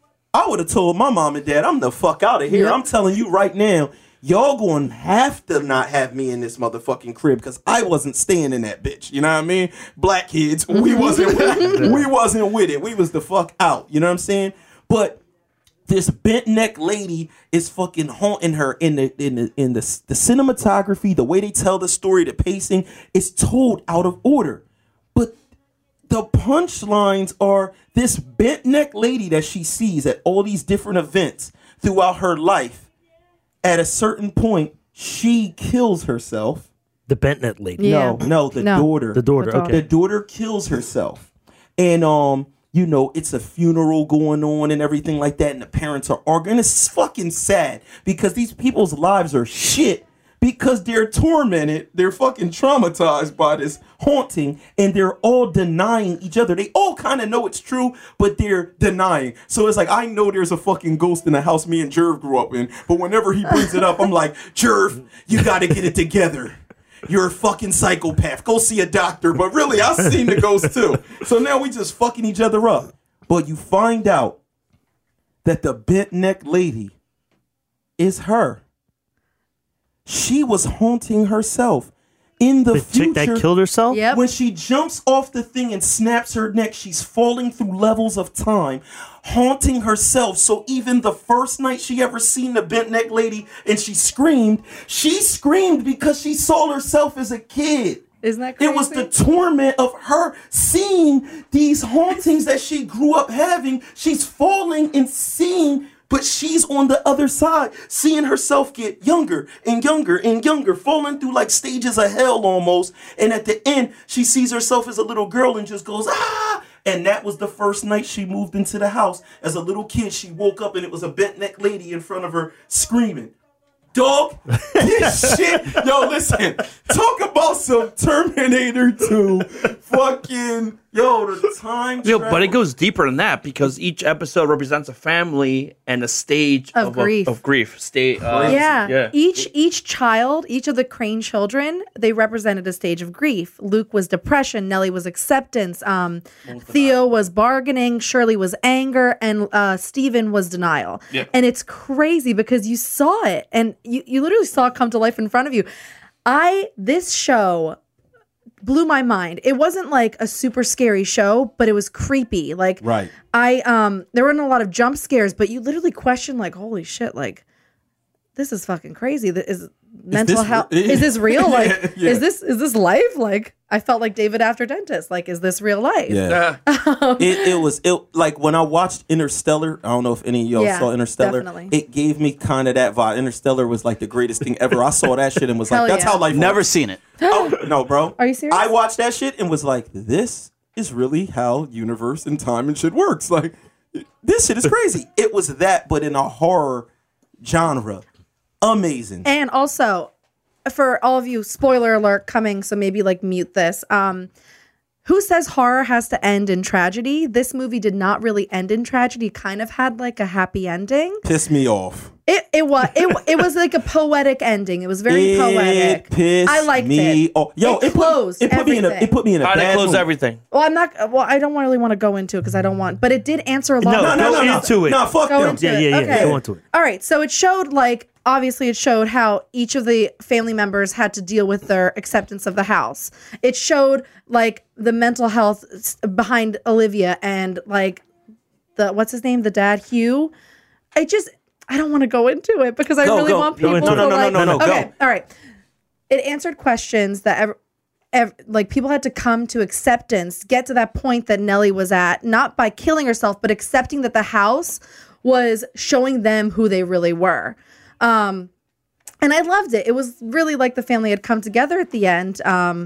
I would have told my mom and dad, "I'm the fuck out of here." Yep. I'm telling you right now, y'all going to have to not have me in this motherfucking crib because I wasn't staying in that bitch. You know what I mean? Black kids, we wasn't with it. We wasn't with it. We was the fuck out. You know what I'm saying? But this bent neck lady is fucking haunting her in the cinematography, the way they tell the story, the pacing is told out of order. But the punchlines are this bent neck lady that she sees at all these different events throughout her life. At a certain point, she kills herself. The Bentnet lady. Yeah. No, the daughter. The daughter. The daughter. Okay. The daughter kills herself. And you know, it's a funeral going on and everything like that, and the parents are arguing. It's fucking sad because these people's lives are shit because they're tormented, they're fucking traumatized by this haunting, and they're all denying each other. They all kind of know it's true, but they're denying. So it's like, I know there's a fucking ghost in the house me and Jerv grew up in, but whenever he brings it up, I'm like, Jerv, you gotta get it together. You're a fucking psychopath. Go see a doctor. But really, I've seen the ghost too. So now we just fucking each other up. But you find out that the bent neck lady is her. She was haunting herself in the The future. chick that killed herself? Yep. When she jumps off the thing and snaps her neck, she's falling through levels of time, haunting herself. So even the first night she ever seen the bent neck lady and she screamed because she saw herself as a kid. Isn't that crazy? It was the torment of her seeing these hauntings that she grew up having. She's falling and seeing, but she's on the other side, seeing herself get younger and younger and younger, falling through like stages of hell almost. And at the end, she sees herself as a little girl and just goes, ah! And that was the first night she moved into the house. As a little kid, she woke up and it was a bent neck lady in front of her screaming. Dog, this shit. Yo, listen. Talk about some Terminator 2. Fucking, the time Yo, travel. but it goes deeper than that because each episode represents a family and a stage Of grief. Of grief. Yeah. Each child, each of the Crane children, they represented a stage of grief. Luke was depression, Nellie was acceptance, Theo was bargaining, Shirley was anger, and Stephen was denial. Yeah. And it's crazy because you saw it and you literally saw it come to life in front of you. This show blew my mind. It wasn't like a super scary show, but it was creepy. Like, Right. There weren't a lot of jump scares, but you literally question like, holy shit, like this is fucking crazy. Is mental this health? re- Is this real? Like, Yeah. is this life? Like, I felt like David after dentist. Like, is this real life? Yeah. It was like when I watched Interstellar. I don't know if any of y'all Yeah, saw Interstellar. definitely. It gave me kind of that vibe. Interstellar was like the greatest thing ever. I saw that shit and was like, Hell that's yeah. how life Never works. seen it. Oh, no, bro. Are you serious? I watched that shit and was like, this is really how universe and time and shit works. Like, this shit is crazy. It was that, but in a horror genre. Amazing. And also, for all of you, spoiler alert coming, so maybe like mute this. Who says horror has to end in tragedy? This movie did not really end in tragedy. Kind of had like a happy ending. Pissed me off. It was like a poetic ending. It was very poetic. It pissed I liked me it. off. Yo, It closed It put me in a everything. bad close mood. everything. Well, I don't really want to go into it because I don't want, but it did answer a lot. No, of go questions. into it. No, fuck Go them. into Yeah, it. yeah, Okay. go into it. All right. So it showed obviously it showed how each of the family members had to deal with their acceptance of the house. It showed like the mental health behind Olivia and like what's his name? The dad, Hugh. I don't want to go into it because I really want people into it. to No, okay. go. All right. It answered questions that like people had to come to acceptance, get to that point that Nellie was at, not by killing herself, but accepting that the house was showing them who they really were. And I loved it. It was really like the family had come together at the end.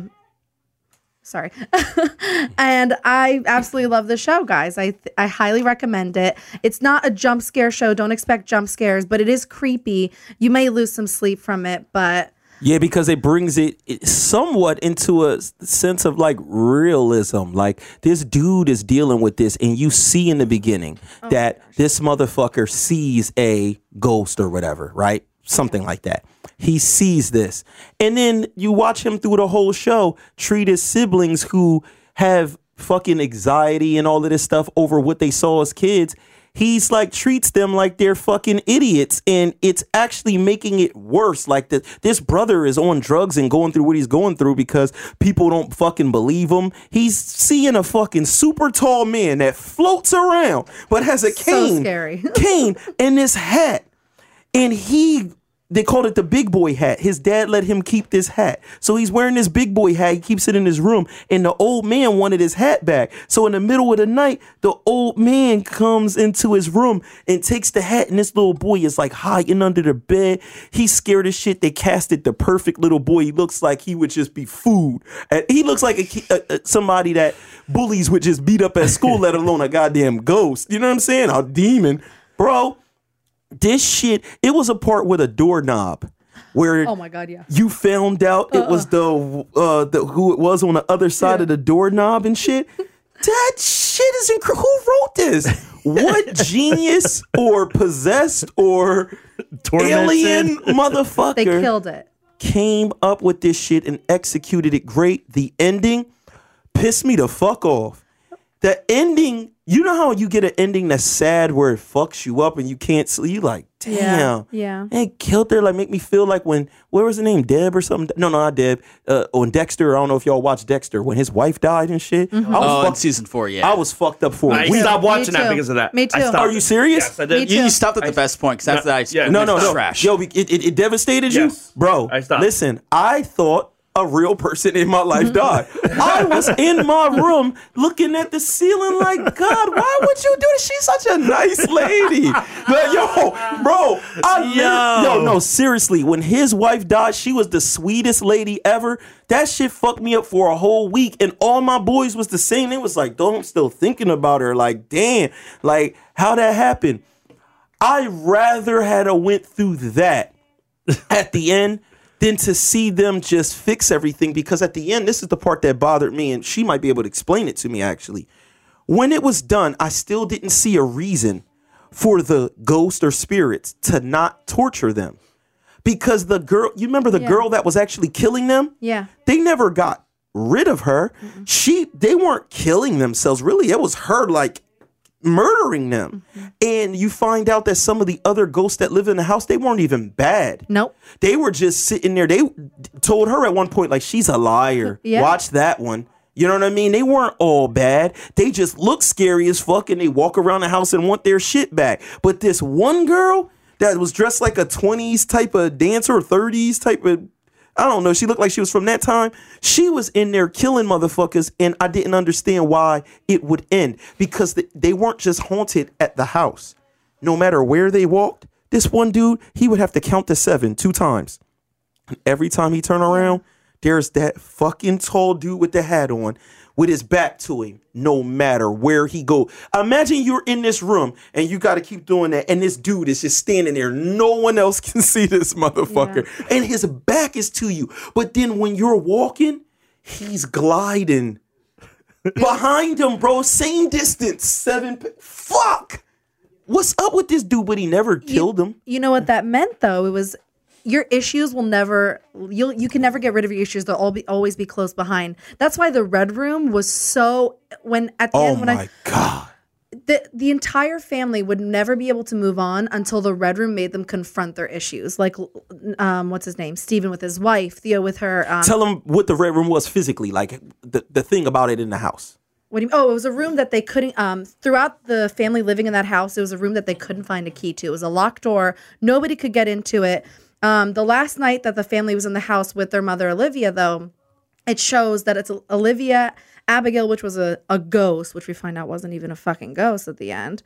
Sorry. And I absolutely love the show, guys. I highly recommend it. It's not a jump scare show. Don't expect jump scares, but it is creepy. You may lose some sleep from it, but Yeah, because it brings it somewhat into a sense of like realism. Like this dude is dealing with this, and you see in the beginning that this motherfucker sees a ghost or whatever, right? Something like that. He sees this. And then you watch him through the whole show treat his siblings who have fucking anxiety and all of this stuff over what they saw as kids. He's like treats them like they're fucking idiots, and it's actually making it worse. Like this brother is on drugs and going through what he's going through because people don't fucking believe him. He's seeing a fucking super tall man that floats around but has a cane, so scary. cane and this hat, and he they called it the big boy hat. His dad let him keep this hat. So he's wearing this big boy hat. He keeps it in his room. And the old man wanted his hat back. So in the middle of the night, the old man comes into his room and takes the hat. And this little boy is like hiding under the bed. He's scared as shit. They casted the perfect little boy. He looks like he would just be food. And he looks like somebody that bullies would just beat up at school, let alone a goddamn ghost. You know what I'm saying? A demon. Bro. This shit, it was a part with a doorknob where Oh my God, yeah. you found out it was the who it was on the other side of the doorknob and shit. That shit is incredible. Who wrote this? What genius or possessed or alien motherfucker They killed it. came up with this shit and executed it great. The ending pissed me the fuck off. The ending, you know how you get an ending that's sad where it fucks you up and you can't sleep? You like, damn. Yeah. They killed her. Like, make me feel like when, where was the name? Deb or something? No, not Deb. On Dexter, I don't know if y'all watched Dexter, when his wife died and shit. Mm-hmm. I was Oh, in fucked, season 4, yeah. I was fucked up for a I week. stopped watching Me that too. because of that. Me too. I stopped. Are you serious? Yes, I did. Me you too. stopped at the best point because after that, Yeah. No. trash. Yo, it devastated you? Yes. Bro, I stopped. listen, I thought a real person in my life died. I was in my room looking at the ceiling like, God, why would you do this? She's such a nice lady. Like, yo, bro, no, seriously, when his wife died, she was the sweetest lady ever. That shit fucked me up for a whole week, and all my boys was the same. They was like, I'm still thinking about her. Like, damn, like, how that happened. I rather had a went through that at the end than to see them just fix everything, because at the end, this is the part that bothered me, and she might be able to explain it to me, actually. When it was done, I still didn't see a reason for the ghost or spirits to not torture them. Because the girl, you remember the girl that was actually killing them? Yeah. They never got rid of her. They weren't killing themselves. Really, it was her, like, murdering them. And you find out that some of the other ghosts that live in the house, they weren't even bad. Nope. They were just sitting there. They told her at one point, like, she's a liar. Yeah. Watch that one. You know what I mean? They weren't all bad. They just look scary as fuck, and they walk around the house and want their shit back. But this one girl that was dressed like a 20s type of dancer or 30s type of, I don't know, she looked like she was from that time. She was in there killing motherfuckers, and I didn't understand why it would end, because they weren't just haunted at the house. No matter where they walked, this one dude, he would have to count to 7 2 times. And every time he turned around, there's that fucking tall dude with the hat on with his back to him, no matter where he go. Imagine you're in this room and you got to keep doing that, and this dude is just standing there. No one else can see this motherfucker, and his back is to you. But then when you're walking, he's gliding behind him, bro. Same distance, fuck. What's up with this dude? But he never killed him. You know what that meant, though? It was your issues will never, you can never get rid of your issues. They'll always be close behind. That's why the Red Room was so, when at the end, when God. the entire family would never be able to move on until the Red Room made them confront their issues. Like, what's his name? Stephen with his wife, Theo with her. Tell him what the Red Room was physically, like the thing about it in the house. What do you, oh, it was a room that they couldn't, throughout the family living in that house, it was a room that they couldn't find a key to. It was a locked door. Nobody could get into it. The last night that the family was in the house with their mother, Olivia, though, it shows that it's Olivia, Abigail, which was a ghost, which we find out wasn't even a fucking ghost at the end,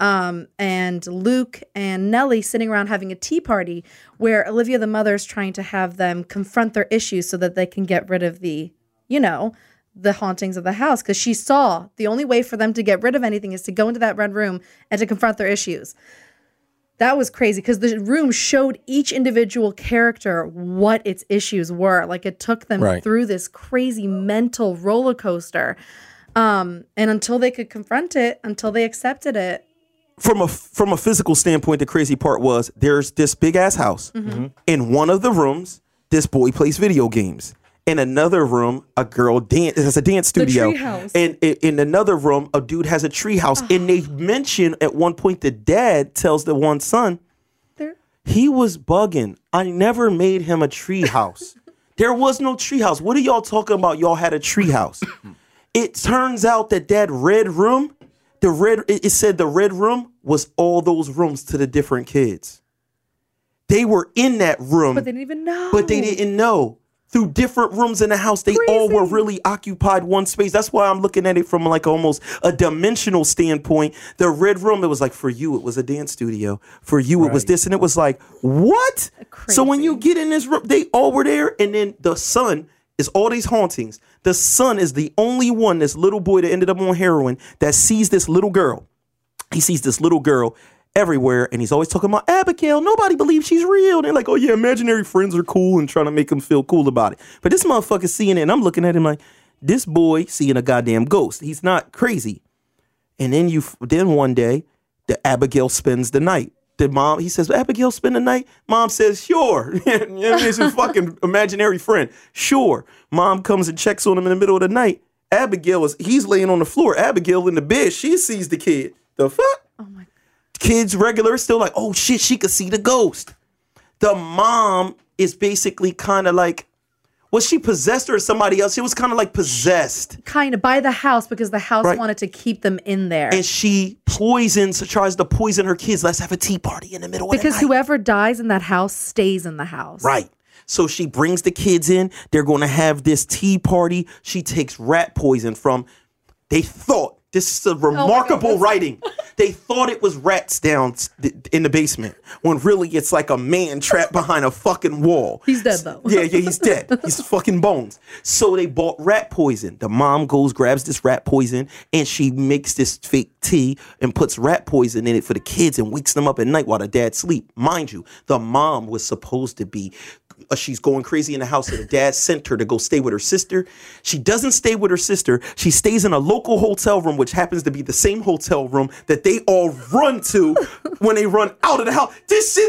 and Luke and Nellie sitting around having a tea party where Olivia, the mother, is trying to have them confront their issues so that they can get rid of the hauntings of the house, because she saw the only way for them to get rid of anything is to go into that Red Room and to confront their issues. That was crazy, because the room showed each individual character what its issues were. Like, it took them through this crazy mental roller coaster. And until they could confront it, until they accepted it. From a physical standpoint, the crazy part was there's this big ass house. Mm-hmm. In one of the rooms, this boy plays video games. In another room, a girl has a dance studio. The treehouse. And in another room, a dude has a treehouse. And they mention at one point the dad tells the one son, he was bugging. I never made him a treehouse. There was no treehouse. What are y'all talking about? Y'all had a treehouse. It turns out that red room, it said the Red Room was all those rooms to the different kids. They were in that room. But they didn't even know. But they didn't know. Through different rooms in the house, they all were really occupied one space. That's why I'm looking at it from like almost a dimensional standpoint. The red room, it was like, for you, it was a dance studio. For you, it was this. And it was like, what? So when you get in this room, they all were there. And then the son is all these hauntings. The son is the only one, this little boy that ended up on heroin, that sees this little girl. He sees this little girl everywhere, and he's always talking about Abigail. Nobody believes she's real. They're like, oh yeah, imaginary friends are cool, and trying to make him feel cool about it. But this motherfucker's seeing it, and I'm looking at him like, this boy seeing a goddamn ghost. He's not crazy. And then one day, the Abigail spends the night. The mom, he says, Abigail spend the night? Mom says, sure. It's a fucking imaginary friend. Sure. Mom comes and checks on him in the middle of the night. He's laying on the floor. Abigail in the bed, she sees the kid. The fuck? Oh my God. Kids regular still like, oh shit, she could see the ghost. The mom is basically kind of like, was she possessed or somebody else? She was kind of like possessed. Kind of by the house, because the house Right. wanted to keep them in there. And she tries to poison her kids. Let's have a tea party in the middle of the Because night. whoever dies in that house stays in the house. Right. So she brings the kids in. They're going to have this tea party. She takes rat poison from, they thought, this is a remarkable writing. They thought it was rats down in the basement, when really it's like a man trapped behind a fucking wall. He's dead, though. Yeah, he's dead. He's fucking bones. So they bought rat poison. The mom grabs this rat poison, and she makes this fake tea and puts rat poison in it for the kids and wakes them up at night while the dad sleep. Mind you, the mom was supposed to be, she's going crazy in the house, so the dad sent her to go stay with her sister. She doesn't stay with her sister. She stays in a local hotel room, which happens to be the same hotel room that they all run to when they run out of the house. This shit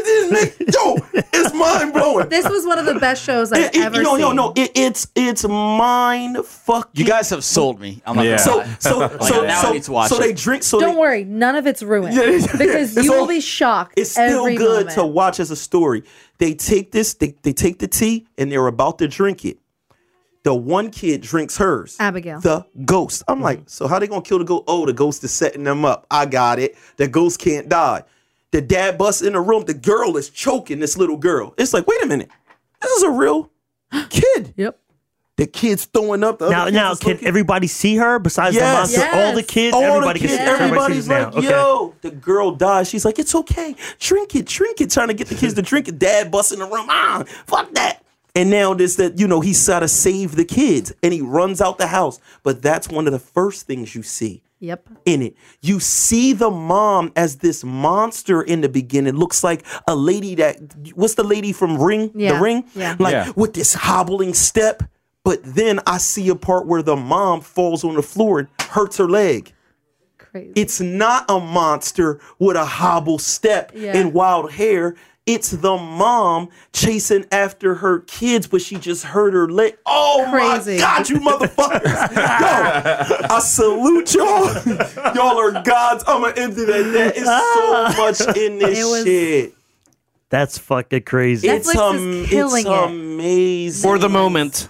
it's mind blowing. This was one of the best shows I've ever seen. It's mind fucking. You guys have sold me. I'm not Yeah. gonna lie. Now I need to watch so it. they drink. So Don't they, worry, none of it's ruined. because It's you all- will be shocked. It's still every good moment. to watch as a story. They take this, they take the tea, and they're about to drink it. The one kid drinks hers. Abigail. The ghost. I'm like, so how they gonna kill the ghost? Oh, the ghost is setting them up. I got it. The ghost can't die. The dad busts in the room. The girl is choking this little girl. It's like, wait a minute. This is a real kid. Yep. The kid's throwing up. The other kids Now, is can looking. everybody see her besides the Yes. monster? All the Yes. kids, All everybody the can kids, see. Everybody everybody's sees now. like, yo, the girl dies. She's like, it's okay. Drink it, trying to get the kids to drink it. Dad busts in the room. Fuck that. And now he's got to save the kids. And he runs out the house. But that's one of the first things you see Yep. in it. You see the mom as this monster in the beginning. Looks like a lady what's the lady from Ring? Yeah. The Ring? Yeah. Like Yeah. with this hobbling step. But then I see a part where the mom falls on the floor and hurts her leg. Crazy. It's not a monster with a hobble step and wild hair. It's the mom chasing after her kids, but she just hurt her leg. Oh Crazy. my God, you motherfuckers. Yo, I salute y'all. Y'all are gods. I'm going to end it at that. It's so much in this It was- shit. That's fucking crazy. Netflix is killing it's it. amazing. For the moment.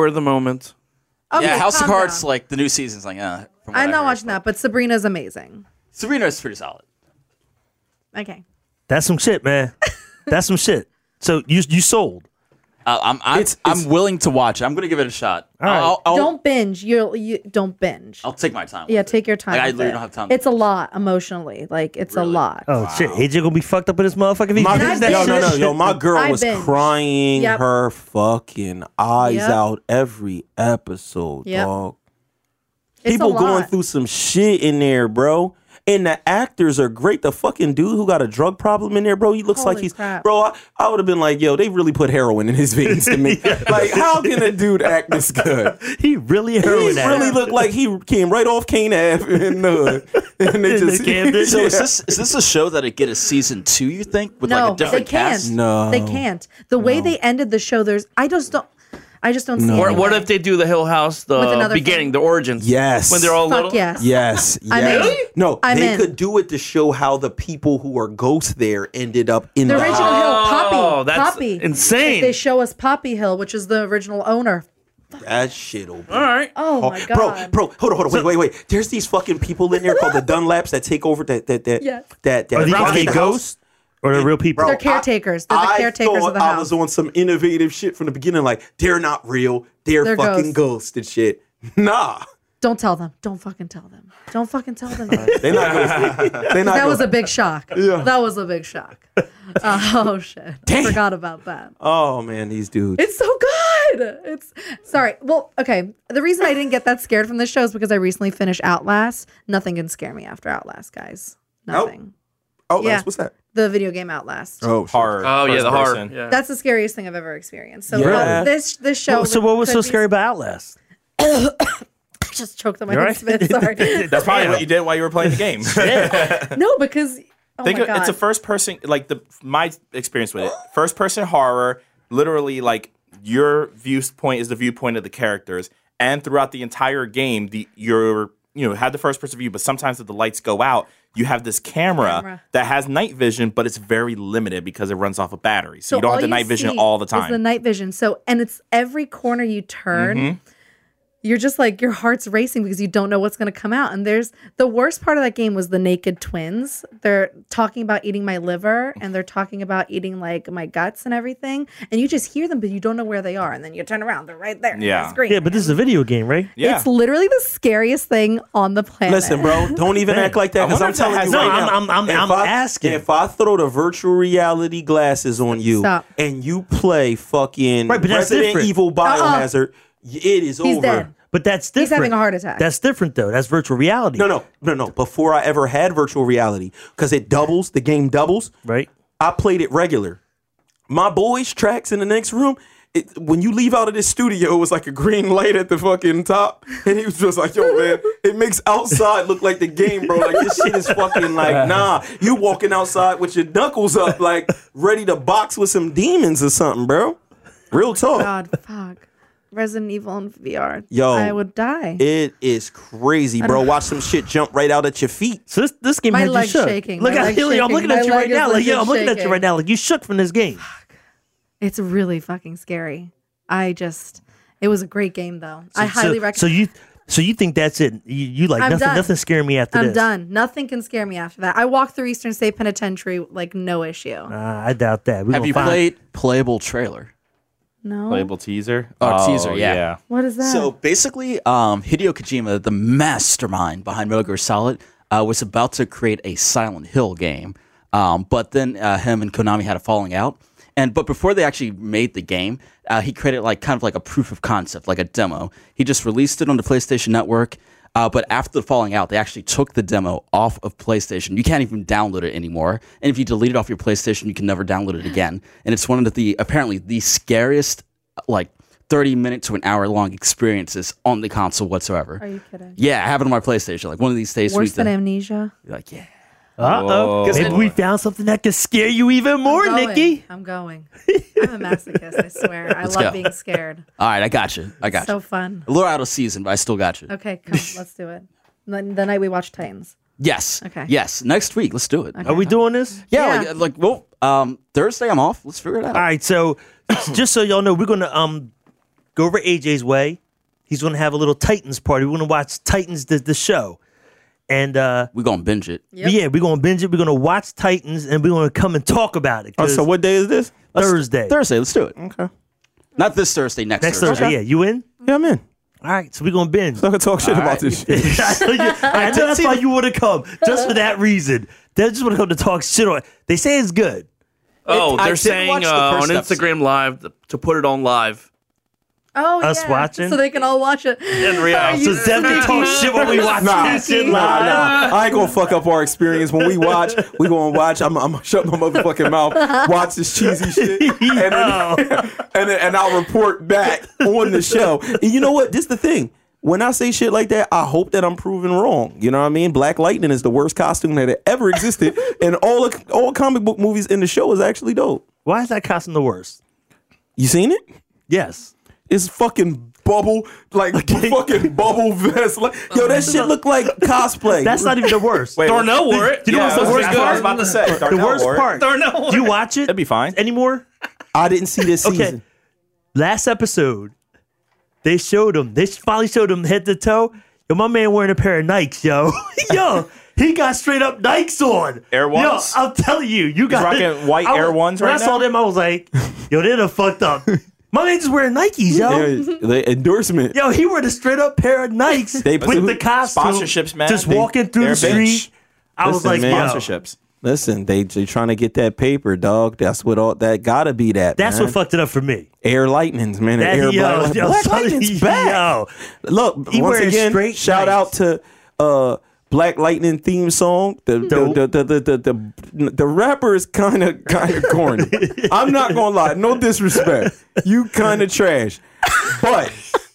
Okay, Yeah, House of calm Cards, down. like the new season's like, from what I'm I not heard, watching that, but Sabrina's amazing. Sabrina's pretty solid. Okay. That's some shit, man. That's some shit. So you sold. I'm willing to watch it. I'm gonna give it a shot. right. I'll Don't binge. You don't binge. I'll take my time. Yeah, take your time. Like, I with literally it. don't have time to It's a lot emotionally. Like it's a lot. Oh shit, AJ gonna be fucked up in this motherfucker. If he My, binge I that binged. shit? Yo, my girl I was binged. crying Yep. her fucking eyes Yep. out every episode, Yep. dog. It's People a going lot. through some shit in there, bro. And the actors are great. The fucking dude who got a drug problem in there, bro, he looks like Holy he's... crap. Bro, I would have been like, yo, they really put heroin in his veins to me. Like, how can a dude act this good? He really He heroin that. really looked like he came right off Kane Ave in the hood. And they In the just... Camden. So is this a show that'd get a season 2? You think with No, like a different they can't. cast? No. They can't. The way they ended the show, I just don't see Or it. what if they do the Hill House, With the another beginning, film? the origins? Yes. When they're all Fuck little? yes. Yes. I'm yes. in. No, I'm they in. could do it to show how the people who are ghosts there ended up in The the original house. Hill, Poppy. Oh, that's Poppy. insane. They show us Poppy Hill, which is the original owner. That shit'll be. All right. Oh my god. Bro, hold on, wait. There's these fucking people in there called the Dunlaps that take over that Yes. that Are they fucking house. ghosts? Or they're real people. They're caretakers. They're the caretakers of the house. I was on some innovative shit from the beginning, like they're not real, they're fucking ghosts and shit. Nah. Don't tell them. Don't fucking tell them. Don't fucking tell them. They're not gonna, That was a big shock. Yeah. That was a big shock. Oh shit. I forgot about that. Oh man, these dudes. It's so good. It's sorry. Well, okay. The reason I didn't get that scared from this show is because I recently finished Outlast. Nothing can scare me after Outlast, guys. Nothing. Outlast, Yeah. what's that? The video game Outlast. Oh, Horror. Oh yeah, first the horror. person. Yeah. That's the scariest thing I've ever experienced. So Yeah. this show. So what was so could be- scary about Outlast? I just choked on my You all own spit. Sorry. That's probably what you did while you were playing the game. No, because oh Think my of, god, it's a first person, like my experience with it. First person horror, literally like your viewpoint is the viewpoint of the characters, and throughout the entire game, you have the first person view, but sometimes if the lights go out, you have this camera that has night vision, but it's very limited because it runs off a battery, so you don't all have the night vision see all the is time. the night vision. So and it's every corner you turn. Mm-hmm. You're just like your heart's racing because you don't know what's going to come out. And there's the worst part of that game was the naked twins. They're talking about eating my liver and they're talking about eating like my guts and everything. And you just hear them, but you don't know where they are. And then you turn around, they're right there. Yeah. On the screen. Yeah, but this is a video game, right? Yeah. It's literally the scariest thing on the planet. Listen, bro, don't even act like that because I I'm wonder if that telling has- you No, right now. I'm asking. If I throw the virtual reality glasses on you Stop. and you play fucking Right, but that's Resident different. Evil Biohazard, it is He's over. dead. But that's different. He's having a heart attack. That's different though. That's virtual reality. No. Before I ever had virtual reality, because it doubles, the game doubles. Right? I played it regular. My boys tracks in the next room. When you leave out of this studio, it was like a green light at the fucking top, and he was just like, "Yo, man, it makes outside look like the game, bro. Like this shit is fucking like, nah. You walking outside with your knuckles up, like ready to box with some demons or something, bro. Real talk. God, fuck. Resident Evil in VR. Yo, I would die. It is crazy, bro. Watch some shit jump right out at your feet. So this game My had you leg's shook. shaking. Look My at leg's Haley. I'm shaking. looking My at you leg right is now. Like, yo, I'm legit looking at you shaking. right now. Like you shook from this game. It's really fucking scary. It was a great game though. I highly recommend. So you think that's it? You like I'm nothing? done. Nothing scaring me after I'm this. done. Nothing can scare me after that. I walked through Eastern State Penitentiary like no issue. I doubt that. Have you played Playable Trailer? No. Playable teaser. Teaser, yeah. What is that? So basically, Hideo Kojima, the mastermind behind Metal Gear Solid, was about to create a Silent Hill game, but then him and Konami had a falling out. But before they actually made the game, he created kind of like a proof of concept, like a demo. He just released it on the PlayStation Network. But after the falling out, they actually took the demo off of PlayStation. You can't even download it anymore. And if you delete it off your PlayStation, you can never download it again. And it's one of the apparently the scariest 30-minute to an hour long experiences on the console whatsoever. Are you kidding? Yeah, I have it on my PlayStation. Like one of these days, Worse we than need to- Amnesia. like, yeah. Uh-oh. Whoa. Maybe we found something that could scare you even more, Nikki. I'm going. I'm a masochist, I swear. I love go. being scared. All right, I got you. So fun. A little out of season, but I still got you. Okay, come. Let's do it. The night we watch Titans. Yes. Okay. Yes. Next week, let's do it. Are we doing this? Yeah. Yeah. Thursday I'm off. Let's figure it out. All right. So just so y'all know, we're gonna go over AJ's way. He's gonna have a little Titans party. We're gonna watch Titans the show. And We're gonna binge it. yeah, we're gonna binge it. We're gonna watch Titans, and we're gonna come and talk about it. Oh, so what day is this? Thursday. Thursday, let's do it. Okay. Not this Thursday, next Thursday. Yeah, you in? Yeah, I'm in. All right, so we're gonna binge. So I can talk shit about this shit. I know that's why you want to come, just for that reason. They just want to come to talk shit on it. They say it's good. Oh, I they're did saying watch the on first episode. Instagram Live to put it on live Oh, Us yeah. watching? So they can all watch it. and react. you So Dev can talk shit when we watch this shit live. Nah. I ain't gonna fuck up our experience when we watch. We gonna watch. I'm gonna shut my motherfucking mouth. Watch this cheesy shit, and I'll report back on the show. And you know what? This is the thing. When I say shit like that, I hope that I'm proven wrong. You know what I mean? Black Lightning is the worst costume that ever existed, and all comic book movies in the show is actually dope. Why is that costume the worst? You seen it? Yes. It's fucking bubble, like fucking bubble vest. Like, yo, that shit look like cosplay. That's not even the worst. Wait, Darnell wore it. You know what's the worst I was part? about to say. The worst part. Darnell wore Do you it. watch it? That'd be fine. Anymore? I didn't see this Okay. season. Last episode, they showed him. They finally showed him head to toe. Yo, my man wearing a pair of Nikes, yo. Yo, He got straight up Nikes on. Air Ones? Yo, I'm telling you, you got rocking white Air Ones when right I saw now? them, I was like, yo, they're done fucked up. My man just wearing Nikes, yo. The endorsement. Yo, he wearing a straight up pair of Nikes They with put- the costume. Sponsorships, man. Just They- walking through the they're a bitch. street. I was Listen, like, man. yo. Sponsorships. Listen, they trying to get that paper, dog. That's what all that gotta be. That's man. what fucked it up for me. Air Lightnings, man. That- Air yo, Black, yo, Black son, Lightning's back. yo. Look, He once wearing again, straight shout out Nikes. to Black Lightning theme song. The rapper is kind of corny. I'm not gonna lie, no disrespect. You kind of trash, but.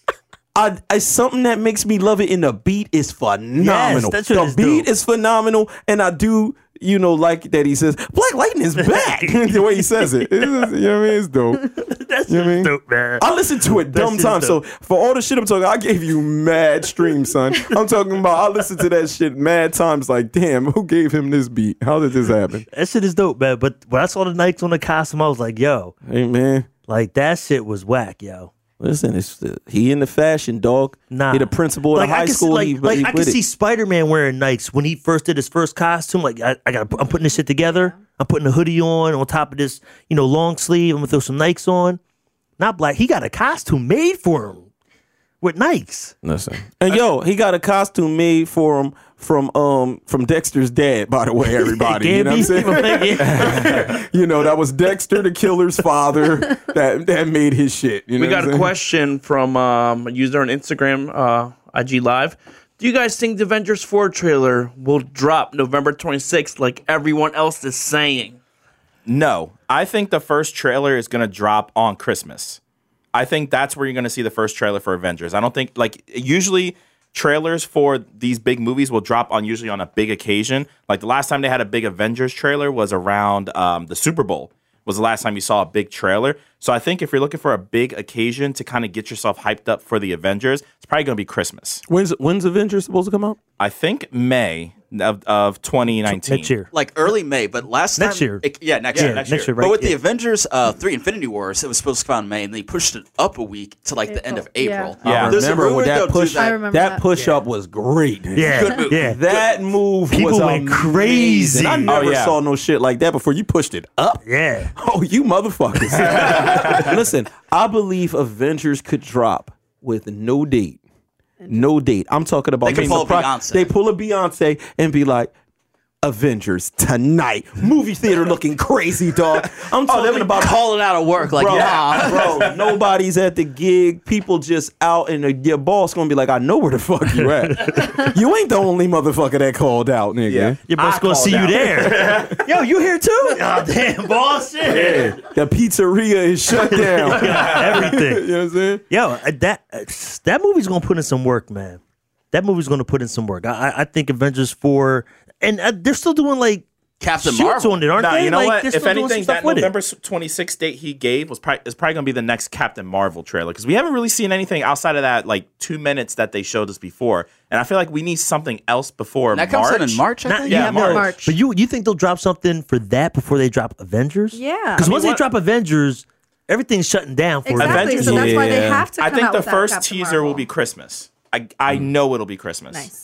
I something that makes me love it, and the beat is phenomenal. Yes, that shit the is beat dope. is phenomenal, and I do, like that he says, Black Lightning is back. The way he says it. You know what I mean? It's dope. That's You know what I mean? dope, man. I listened to it dumb shit's times. So dope. for all the shit I'm talking, I gave you mad streams, son. I'm talking about I listened to that shit mad times. Like, damn, who gave him this beat? How did this happen? That shit is dope, man. But when I saw the Nikes on the costume, I was like, yo, Hey man, like that shit was whack, yo. listen, he in the fashion, dog. Nah. He the principal of the high I can school. See, he I can with it. see Spider-Man wearing Nikes when he first did his first costume. Like I'm putting this shit together. I'm putting a hoodie on top of this, long sleeve. I'm gonna throw some Nikes on. Not black. He got a costume made for him with Nikes. Listen, and he got a costume made for him from Dexter's dad. By the way, everybody, you know what I'm saying? That was Dexter the killer's father that made his shit. You know We what got I'm a saying? question from a user on Instagram, IG Live. Do you guys think the Avengers 4 trailer will drop November 26th like everyone else is saying? No, I think the first trailer is going to drop on Christmas. I think that's where you're going to see the first trailer for Avengers. I don't think, usually trailers for these big movies will drop usually on a big occasion. Like the last time they had a big Avengers trailer was around the Super Bowl. Was the last time you saw a big trailer. So I think if you're looking for a big occasion to kind of get yourself hyped up for the Avengers, it's probably going to be Christmas. When's Avengers supposed to come out? I think May of 2019. Next year. Like early May, but last Next time, year. next Yeah, year. next year, right? But with the Yeah. Avengers 3 Infinity Wars, it was supposed to come out in May, and they pushed it up a week to the end of April. April. Yeah. There's a Remember rumor with that they'll do push? I remember that that. push up was great. Yeah, Good move. yeah. That move People was went crazy. amazing. I never Oh, yeah. saw no shit like that before. You pushed it up. Yeah. Oh, you motherfuckers. Listen, I believe Avengers could drop with no date. No date. I'm talking about They could pull a Beyonce. They pull a Beyonce and be like, Avengers tonight. Movie theater looking crazy, dog. I'm talking about calling out of work like, bro, nobody's at the gig. People just out, and your boss gonna be like, I know where the fuck you at. You ain't the only motherfucker that called out, nigga. Yeah. Your boss gonna see you there. Yo, you here too? Oh, damn, boss. Shit. The pizzeria is shut down. Everything. You know what I'm saying? Yo, that movie's gonna put in some work, man. That movie's gonna put in some work. I think Avengers 4, and they're still doing Captain shoots Marvel. on it, aren't Nah, they? you know what? They're If still doing some anything, stuff that with it. November 26th date he gave is probably going to be the next Captain Marvel trailer because we haven't really seen anything outside of that 2 minutes that they showed us before, and I feel like we need something else before That March. comes out in March, I Not- think? Yeah, no, March. But you think they'll drop something for that before they drop Avengers? Yeah. Because I once they drop Avengers, everything's shutting down for Exactly. Avengers, So that's why they yeah. have to I come think out the with that first Captain teaser Marvel. will be Christmas. I know it'll be Christmas. Nice.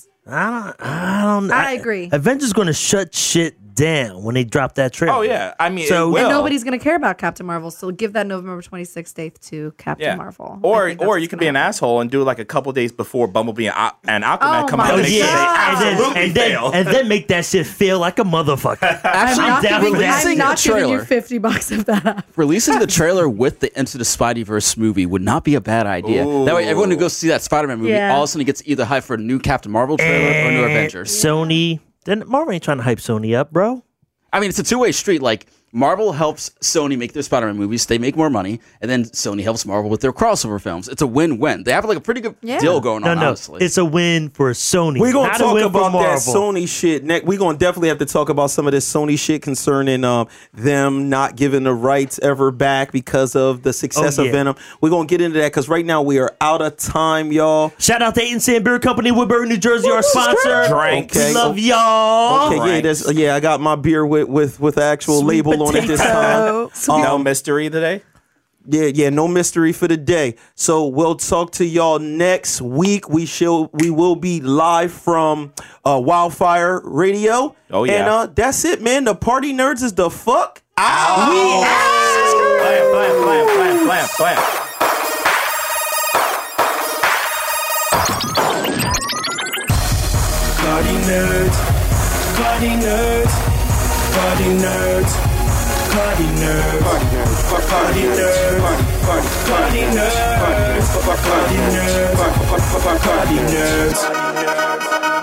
I don't. I agree. Avengers going to shut shit down when they drop that trailer. Oh yeah, I mean, So- it will. And nobody's going to care about Captain Marvel, so give that November 26th date to Captain Yeah. Marvel. Or I think that's you what's could be an gonna happen. asshole and do it a couple days before Bumblebee and Aquaman Oh come my out. Oh, and make sure yeah, they absolutely and then, fail. and then make that shit feel like a motherfucker. Actually, I'm down for that. I'm not the giving you trailer. $50 if that happens. Releasing the trailer with the Into the Spideyverse movie would not be a bad idea. That way, everyone who goes to see that Spider-Man movie Yeah. all of a sudden gets either hyped for a new Captain Marvel trailer or new Avengers. Sony. Then Marvel ain't trying to hype Sony up, bro. I mean, it's a two-way street. Marvel helps Sony make their Spider-Man movies. They make more money, and then Sony helps Marvel with their crossover films. It's a win-win. They have a pretty good deal going on, honestly. It's a win for Sony. We're gonna not a talk win for about that Marvel. Sony shit. We're gonna definitely have to talk about some of this Sony shit concerning them not giving the rights ever back because of the success Oh, of yeah. Venom. We're gonna get into that because right now we are out of time, y'all. Shout out to Eight and Sand Beer Company, Woodbury, New Jersey, our sponsor. Drinks. We love y'all. Okay, I got my beer with the actual Sweet label on it this potato. time. No mystery today. Yeah, no mystery for the day. So we'll talk to y'all next week. We will be live from Wildfire Radio. Oh, yeah. And that's it, man. The Party Nerds is the fuck out. Blam, blam, blam, blam, blam, blam. Party nerds, party nerds, party nerds, party nerds, party nerds, party nerds, party nerds, party nerds, party nerds.